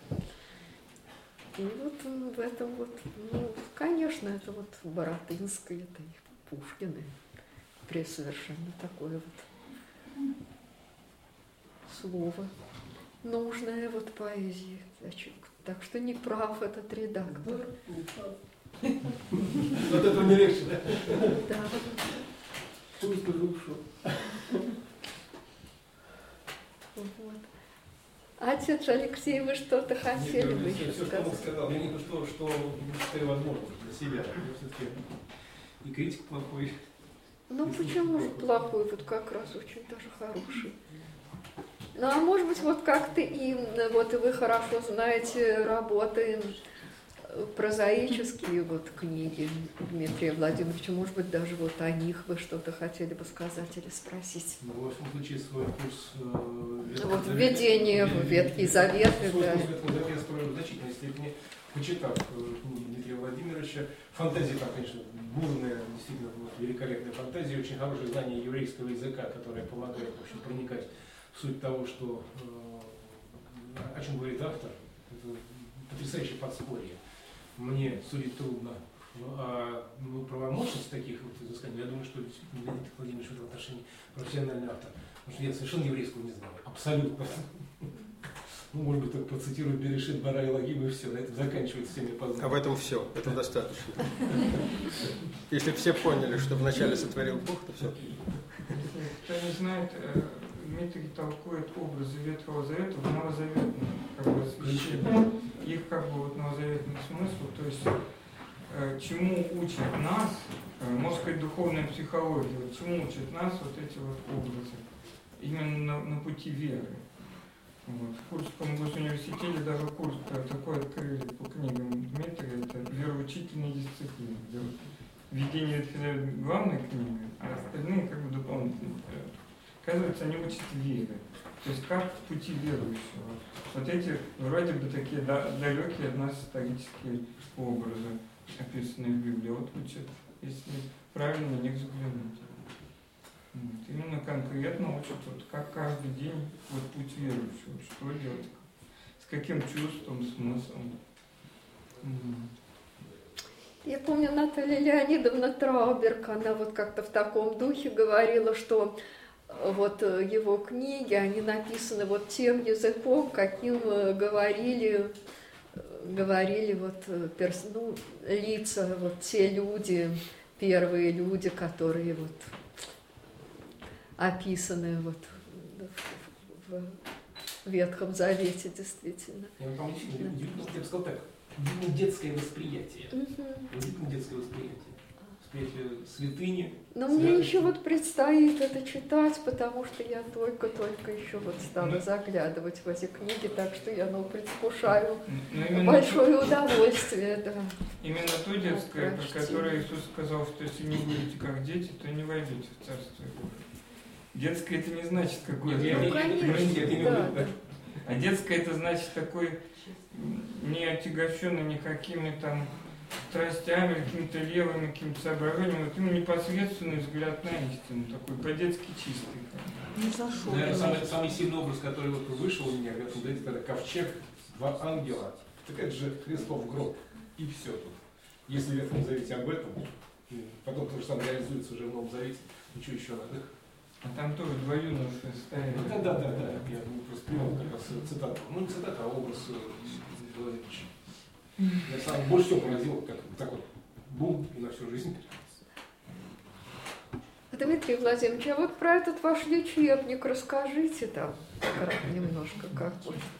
И вот в этом вот, ну, конечно, это вот Баратынское, это и Пушкин, и совершенно такое вот слово нужное вот поэзии. Так что не прав этот редактор. Вот этого не легче, да? Да. Вот. Отец Алексей, вы что-то хотели бы еще сказать? Сказал. Я не то, что считаю возможным для себя. Все-таки и критик плохой. Ну почему же плохой? Вот как раз очень даже хороший. Ну а может быть, вот как-то и вот вы хорошо знаете работы прозаические вот книги Дмитрия Владимировича, может быть, даже вот о них вы что-то хотели бы сказать или спросить? Ну, во всяком случае, свой курс вот введение в Ветхий Завет. Свой курс Ветхого Завета я строил в значительной степени, почитав книги Дмитрия Владимировича. Фантазия там, конечно, бурная, действительно великолепная фантазия, очень хорошее знание еврейского языка, которое помогает, в общем, проникать в суть того, что, о чем говорит автор. Это потрясающее подспорье. Мне судить трудно. А правомощность таких вот изысканий, я думаю, что действительно Леонид Владимирович в этом отношении профессиональный автор. Потому что я совершенно еврейского не знаю. Абсолютно. Ну, может быть, только процитирую Берешит, Бара и Лагим, и все. На этом заканчивается всеми познаниями. А в этом все. Это достаточно. Если все поняли, что вначале сотворил Бог, то все. Кто не знает, Дмитрий толкует образы Ветхого Завета в новозаветном как бы освещении. Их как бы вот новозаветный смысл, то есть чему учит нас, можно сказать, духовная психология, вот, чему учат нас вот эти вот образы, именно на пути веры. Вот. В Курском госуниверситете даже курс такой открыли по книгам Дмитрия, это вероучительные дисциплины. Введение Ветхого Завета главная книга, а остальные как бы дополнительные. Оказывается, они учат веры. То есть как в пути верующего. Вот эти вроде бы такие далекие от нас исторические образы, описанные в Библии, вот учат, если правильно на них взглянуть. Вот. Именно конкретно учат, вот, как каждый день вот, путь верующего, что делать, с каким чувством, смыслом. Я помню, Наталья Леонидовна Трауберг, она вот как-то в таком духе говорила, что вот его книги, они написаны вот тем языком, каким говорили вот лица, вот те люди, первые люди, которые вот описаны вот в Ветхом Завете, действительно. Я вам я бы сказал так, детское восприятие. Детское восприятие. Восприятие святыни. Но мне еще вот предстоит это читать, потому что я только еще вот стала заглядывать в эти книги, так что я, предвкушаю большое удовольствие, да. Именно то детское, про которое Иисус сказал, что если не будете как дети, то не войдете в Царство Божие. Детское это не значит какое-то... конечно. А детское это значит такой не отягощенный никакими там страстями, какими-то левыми, какими-то соображениями, вот именно непосредственный взгляд на истину, такой по-детски чистый. Не зашел. Наверное, самый сильный образ, который вот вышел у меня, это ковчег, два ангела. Так это же Христов гроб. И все тут. Если в Ветхом Завете об этом, потом то же самое реализуется уже в Новом Завете, ничего еще надо. А там тоже два юноши стояли. Да. Я просто привел как раз цитату. Ну, не цитата, а образ Владимировича. Я сам больше всего поразил, как так вот, бум, и на всю жизнь. Дмитрий Владимирович, а вот про этот ваш лечебник расскажите там немножко, как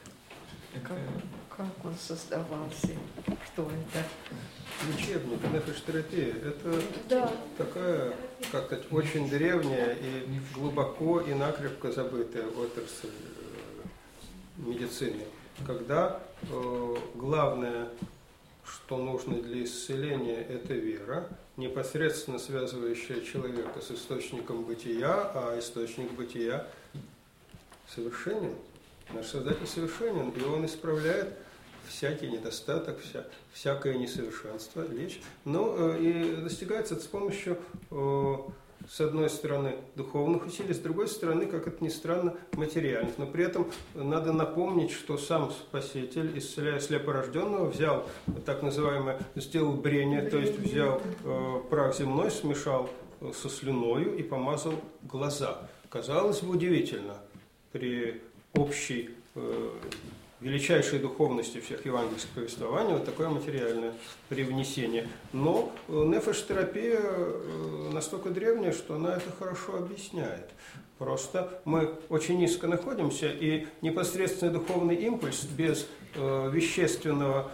он создавался, что это? Лечебник, нефиш-терапия – это такая, как-то очень древняя и глубоко и накрепко забытая отрасль медицины, когда главное, что нужно для исцеления, это вера, непосредственно связывающая человека с источником бытия, а источник бытия совершенен. Наш Создатель совершенен, и Он исправляет всякий недостаток, всякое несовершенство, лечь. Но и достигается это с помощью, с одной стороны, духовных усилий, с другой стороны, как это ни странно, материальных. Но при этом надо напомнить, что сам Спаситель, исцеляя слепорожденного, взял так называемое, сделал брение, то есть взял прах земной, смешал со слюною и помазал глаза. Казалось бы, удивительно, при общей величайшей духовности всех евангельских повествований вот такое материальное привнесение. Но нефиш-терапия настолько древняя, что она это хорошо объясняет. Просто мы очень низко находимся, и непосредственный духовный импульс без вещественного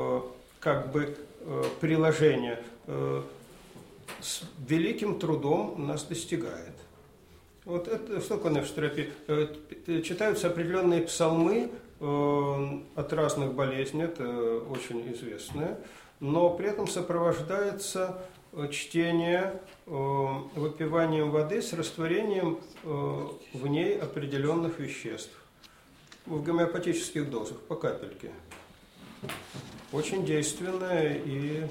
приложения с великим трудом нас достигает. Вот это что такое нефиш-терапия? Читаются определенные псалмы от разных болезней, это очень известное, но при этом сопровождается чтение выпиванием воды с растворением в ней определенных веществ в гомеопатических дозах, по капельке. Очень действенная и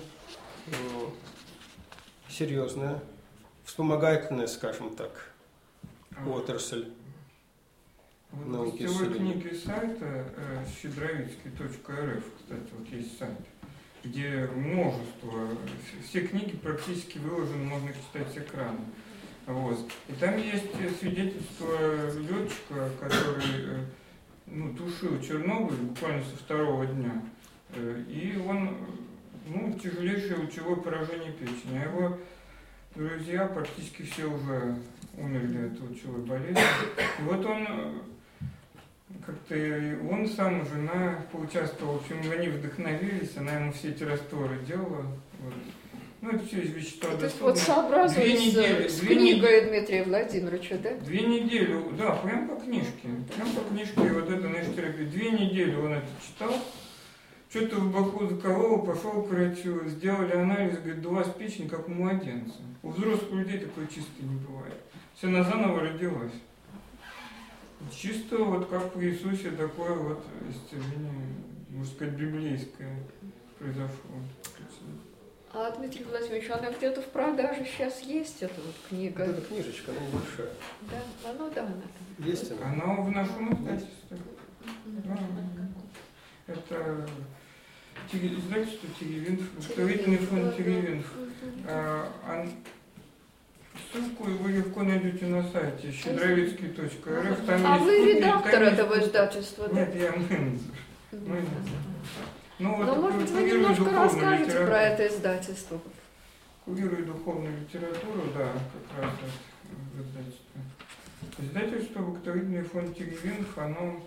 серьезная, вспомогательная, скажем так, отрасль. Вот в сетевой книге сайта щедровицкий.рф, кстати, вот есть сайт, где множество, все книги практически выложены, можно их читать с экрана. Вот. И там есть свидетельство летчика, который тушил Чернобыль буквально со второго дня. И он, тяжелейшее лучевое поражение печени. А его друзья практически все уже умерли от лучевой болезни. И вот он сам, жена поучаствовала, в общем, они вдохновились, она ему все эти растворы делала. Вот. Это все из вещества. То есть вот сообразуясь с книгой Дмитрия Владимировича, да? 2 недели, да, прям по книжке. Вот это нефиш-терапия. 2 недели он это читал. Что-то в боку закололо, пошел к врачу, сделали анализ, говорит, да у вас печень как у младенца. У взрослых людей такой чистой не бывает. Все, она заново родилась. Чисто вот как в Иисусе такое вот исцеление, можно сказать, библейское произошло. А, Дмитрий Владимирович, она где-то в продаже сейчас есть, эта вот книга? Вот эта книжечка, она небольшая. Да, она там. Есть она? Она в нашем издательстве. Да. Это издательство Теревинф, благотворительный фонд Теревинф. Ссылку вы легко найдете на сайте щедровицкий.рф. А вы редактор этого издательства, да? Нет, я менеджер. Ну, вот может быть, вы немножко расскажете про это издательство? Курирую духовную литературу, да, как раз в издательстве. Издательство «Благотворительный фонд Теревинф», оно,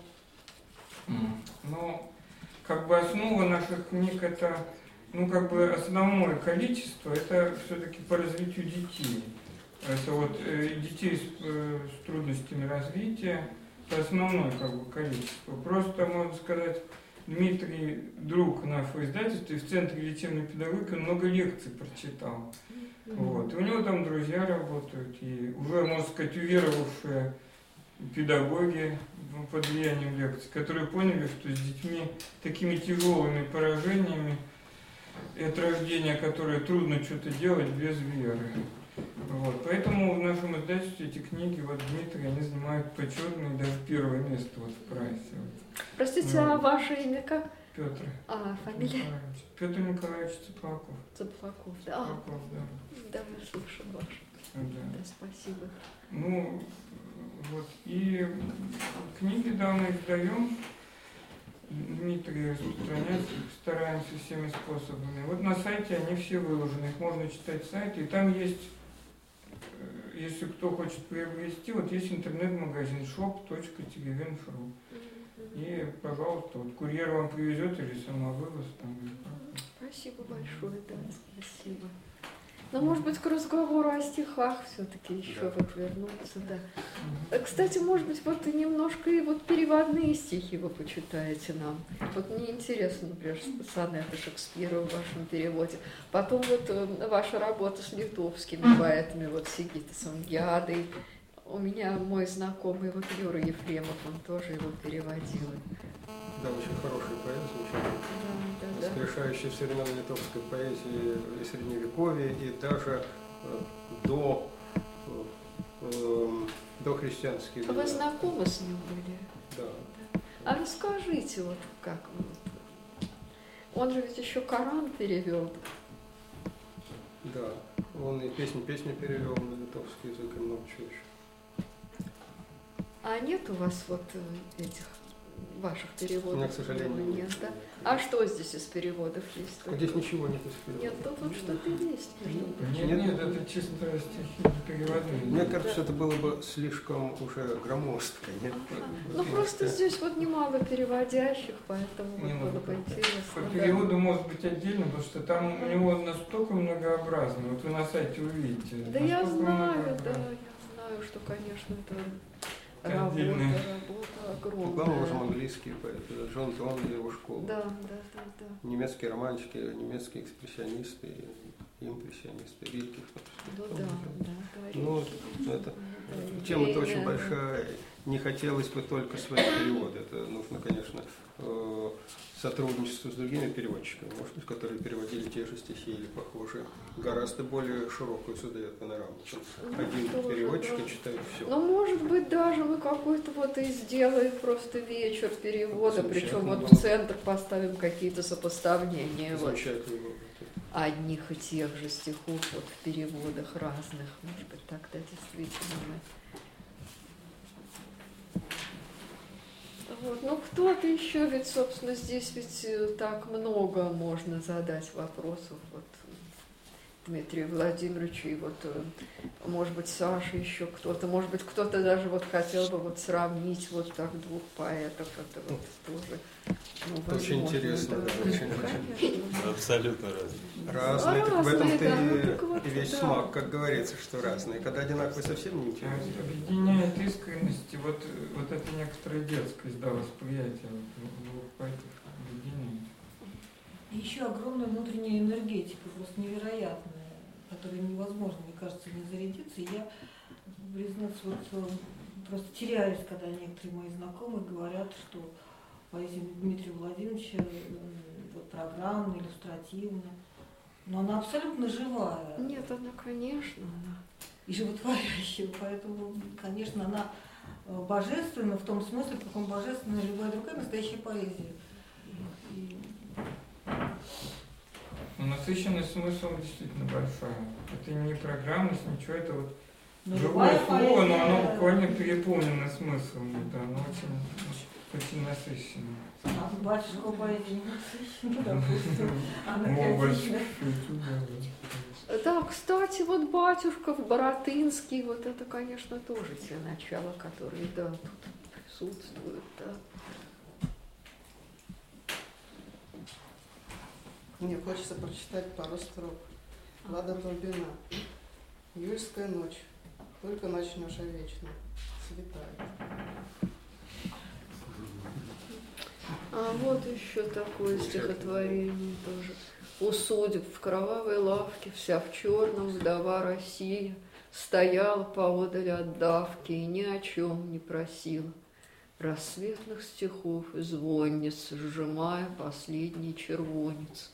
как бы основа наших книг, это, как бы основное количество, это все-таки по развитию детей. Это вот детей с трудностями развития, это основное как бы количество. Просто, можно сказать, Дмитрий, друг нашего издательства, и в Центре лечебной педагогики много лекций прочитал. Вот. И у него там друзья работают, и уже, можно сказать, уверовавшие педагоги под влиянием лекций, которые поняли, что с детьми такими тяжелыми поражениями и от рождения, которые трудно что-то делать без веры. Вот. Поэтому в нашем издательстве эти книги, вот Дмитрий, они занимают почетное, даже первое место вот в прайсе. Простите, а ваше имя как? Петр. А, фамилия? Петр Николаевич Цыплаков. Цыплаков, да. Цыплаков, да. Да, я слушаю ваше. Да, спасибо. Ну, вот, и книги, да, мы издаем. Дмитрий распространяет, стараемся всеми способами. Вот на сайте они все выложены, их можно читать в сайте. И там есть, если кто хочет приобрести, вот есть интернет-магазин shop.terevинф.ру. И, пожалуйста, вот курьер вам привезет или самовывоз там. Спасибо большое, да, спасибо. Но, может быть, к разговору о стихах все-таки еще вот вернуться, да. Кстати, может быть, вот немножко и вот переводные стихи вы почитаете нам. Вот мне интересно, например, сонеты Шекспира в вашем переводе. Потом вот ваша работа с литовскими поэтами, вот Сигитасом Гядой. У меня мой знакомый, вот Юра Ефремов, он тоже его переводил. Да, очень хороший поэт, замечательный. Воскрешающий современной литовской поэзии и средневековья, и даже до христианских. Вы знакомы с ним были? Да. А расскажите, вот как вот. Он же ведь еще Коран перевел. Да, он и песню перевел на литовский язык, и много чего еще. А нет у вас вот этих ваших переводов? У меня, к сожалению, нет, да? А что здесь из переводов есть? Здесь ничего нет из переводов. Нет, тут вот что-то есть. Нет, это чисто стихи переводные. Мне кажется, это было бы слишком уже громоздко. Нет? Ну просто здесь вот немало переводящих, поэтому вот было бы интересно. По переводу может быть отдельно, потому что там у него настолько многообразно. Вот вы на сайте увидите. Да я знаю, что, конечно, это работа огромная. Главное, можем английский поэт, Джон Дон и его школа. Да. Немецкие романтики, немецкие экспрессионисты, импрессионисты, Рильке. Ну, это тема-то очень большая. Не хотелось бы только свои переводы. Это нужно, конечно, сотрудничество с другими переводчиками, может быть, которые переводили те же стихи или похожие. Гораздо более широкую задает панораму, чем один переводчик и читает все. Ну, может быть, даже мы какой-то вот и сделаем просто вечер перевода, причем вот в центр поставим какие-то сопоставления вот одних и тех же стихов вот в переводах разных. Может быть, тогда действительно мы... Вот. Ну, кто-то еще, ведь, собственно, здесь ведь так много можно задать вопросов. Вот Дмитрию Владимировичу и вот, может быть, Саша еще кто-то, может быть, кто-то даже вот хотел бы вот сравнить вот так двух поэтов. Это вот тоже, ну, очень интересно, да, очень. Абсолютно разные. Разные, так в этом-то и весь смак, как говорится, что разные. Когда одинаковые, совсем не интересно. Объединяет искренность, вот это некоторая детскость, да, восприятие двух поэтов объединяет. И еще огромная внутренняя энергетика, просто невероятная, которой невозможно, мне кажется, не зарядиться. И я, признаться, вот просто теряюсь, когда некоторые мои знакомые говорят, что поэзия Дмитрия Владимировича вот, программная, иллюстративная, но она абсолютно живая. Нет, она, конечно, она. И животворящая, поэтому, конечно, она божественна в том смысле, в каком божественна любая другая настоящая поэзия. И... Насыщенность смыслом действительно большая. Это не программность, ничего, это вот Но живое слово, поэзия... но оно буквально переполнено смыслом, да, оно очень насыщенно. А батюшка поэзия не насыщена, допустим. Да, кстати, вот Батюшков, Боротынский, вот это, конечно, тоже те начала, которые, да, тут присутствуют, да. Мне хочется прочитать пару строк. Влада Толбина. Июльская ночь. Только ночь наша вечная. Светает. А вот еще такое стихотворение тоже. У судеб в кровавой лавке, вся в черном, вдова Россия, стояла поодаль от давки и ни о чем не просила. Рассветных стихов и звонниц, сжимая последний червонец.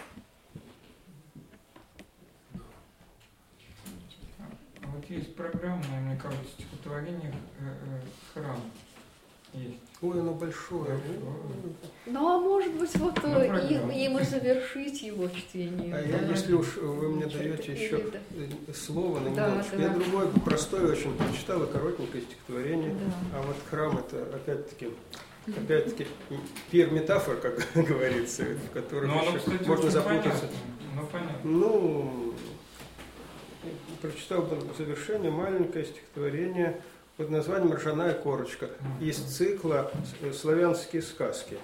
Вот есть программное, мне кажется, стихотворение «Храм». Есть. Ой, оно большое. Ну, а может быть, вот им и завершить его чтение. А да? если уж вы мне даете еще слово на минуточку, я другое простое очень прочитала, коротенькое стихотворение, а вот «Храм» это опять-таки пир метафор, как говорится, в которых еще кстати, можно запутаться. Понятно. Ну, прочитал бы завершение маленькое стихотворение под названием «Ржаная корочка» из цикла «Славянские сказки».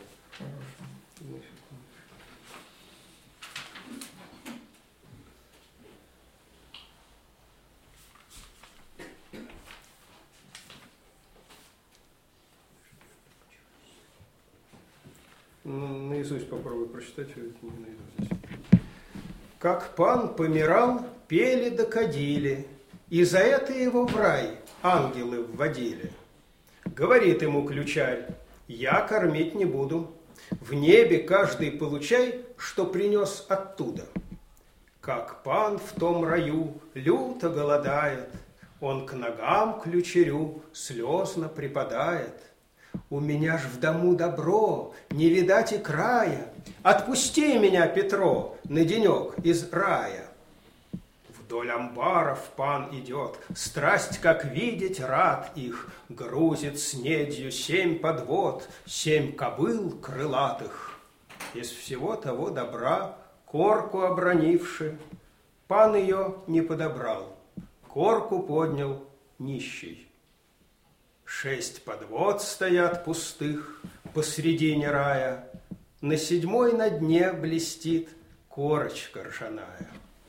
Наизусть попробую прочитать, ведь не наизусть. Как пан помирал, пели да кадили, и за это его в рай ангелы вводили. Говорит ему ключарь: я кормить не буду, в небе каждый получай, что принес оттуда. Как пан в том раю люто голодает, он к ногам ключарю слезно припадает. У меня ж в дому добро, не видать и края, отпусти меня, Петро, на денек из рая. Вдоль амбаров пан идет, страсть, как видеть, рад их, грузит снедью 7 подвод, 7 кобыл крылатых. Из всего того добра, корку обронивши, пан ее не подобрал, корку поднял нищий. 6 подвод стоят пустых посредине рая, на 7-й на дне блестит корочка ржаная.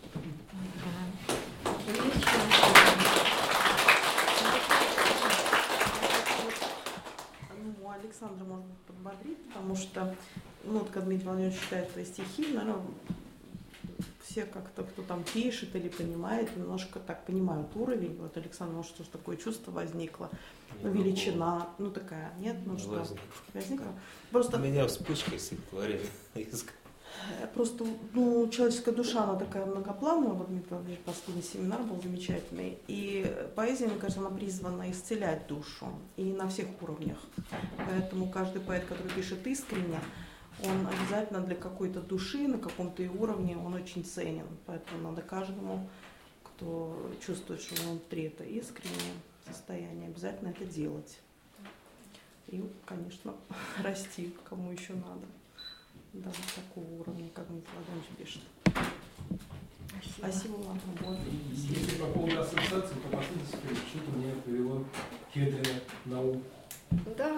Ну, Александра можно подбодрить, потому что, ну, вот, когда Дмитрий Владимирович читает твои стихи, наверное, все как-то, кто там пишет или понимает, немножко так понимают уровень. Вот Александр, может, что такое чувство возникло, ну, величина, ну, такая, нет? Ну, что? Возникла? Просто... У меня вспышка стихотворения. Просто, ну, человеческая душа, она такая многоплановая. Вот Дмитрий, последний семинар был замечательный. И поэзия, мне кажется, она призвана исцелять душу. И на всех уровнях. Поэтому каждый поэт, который пишет искренне, он обязательно для какой-то души, на каком-то и уровне, он очень ценен. Поэтому надо каждому, кто чувствует, что внутри это искреннее состояние, обязательно это делать. И, конечно, расти, кому еще надо. Да, такого уровня, как Дмитрий Владимирович пишет. Спасибо вам. Если по поводу ассоциации, то последовательно что-то мне привело Федрина на ум. Да.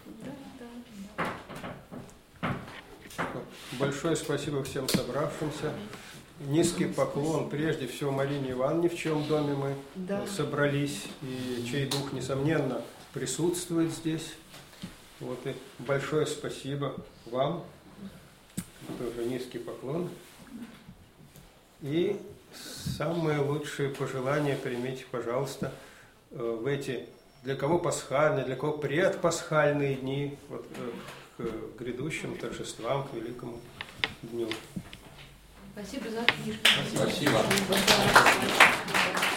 Большое спасибо всем собравшимся. Низкий поклон прежде всего Марине Ивановне, в чьем доме мы собрались, и чей дух, несомненно, присутствует здесь. Вот, и большое спасибо вам. Тоже низкий поклон. И самые лучшие пожелания примите, пожалуйста, в эти для кого пасхальные, для кого предпасхальные дни, вот, к грядущим торжествам, к великому дню. Спасибо за книжку. Спасибо. Спасибо.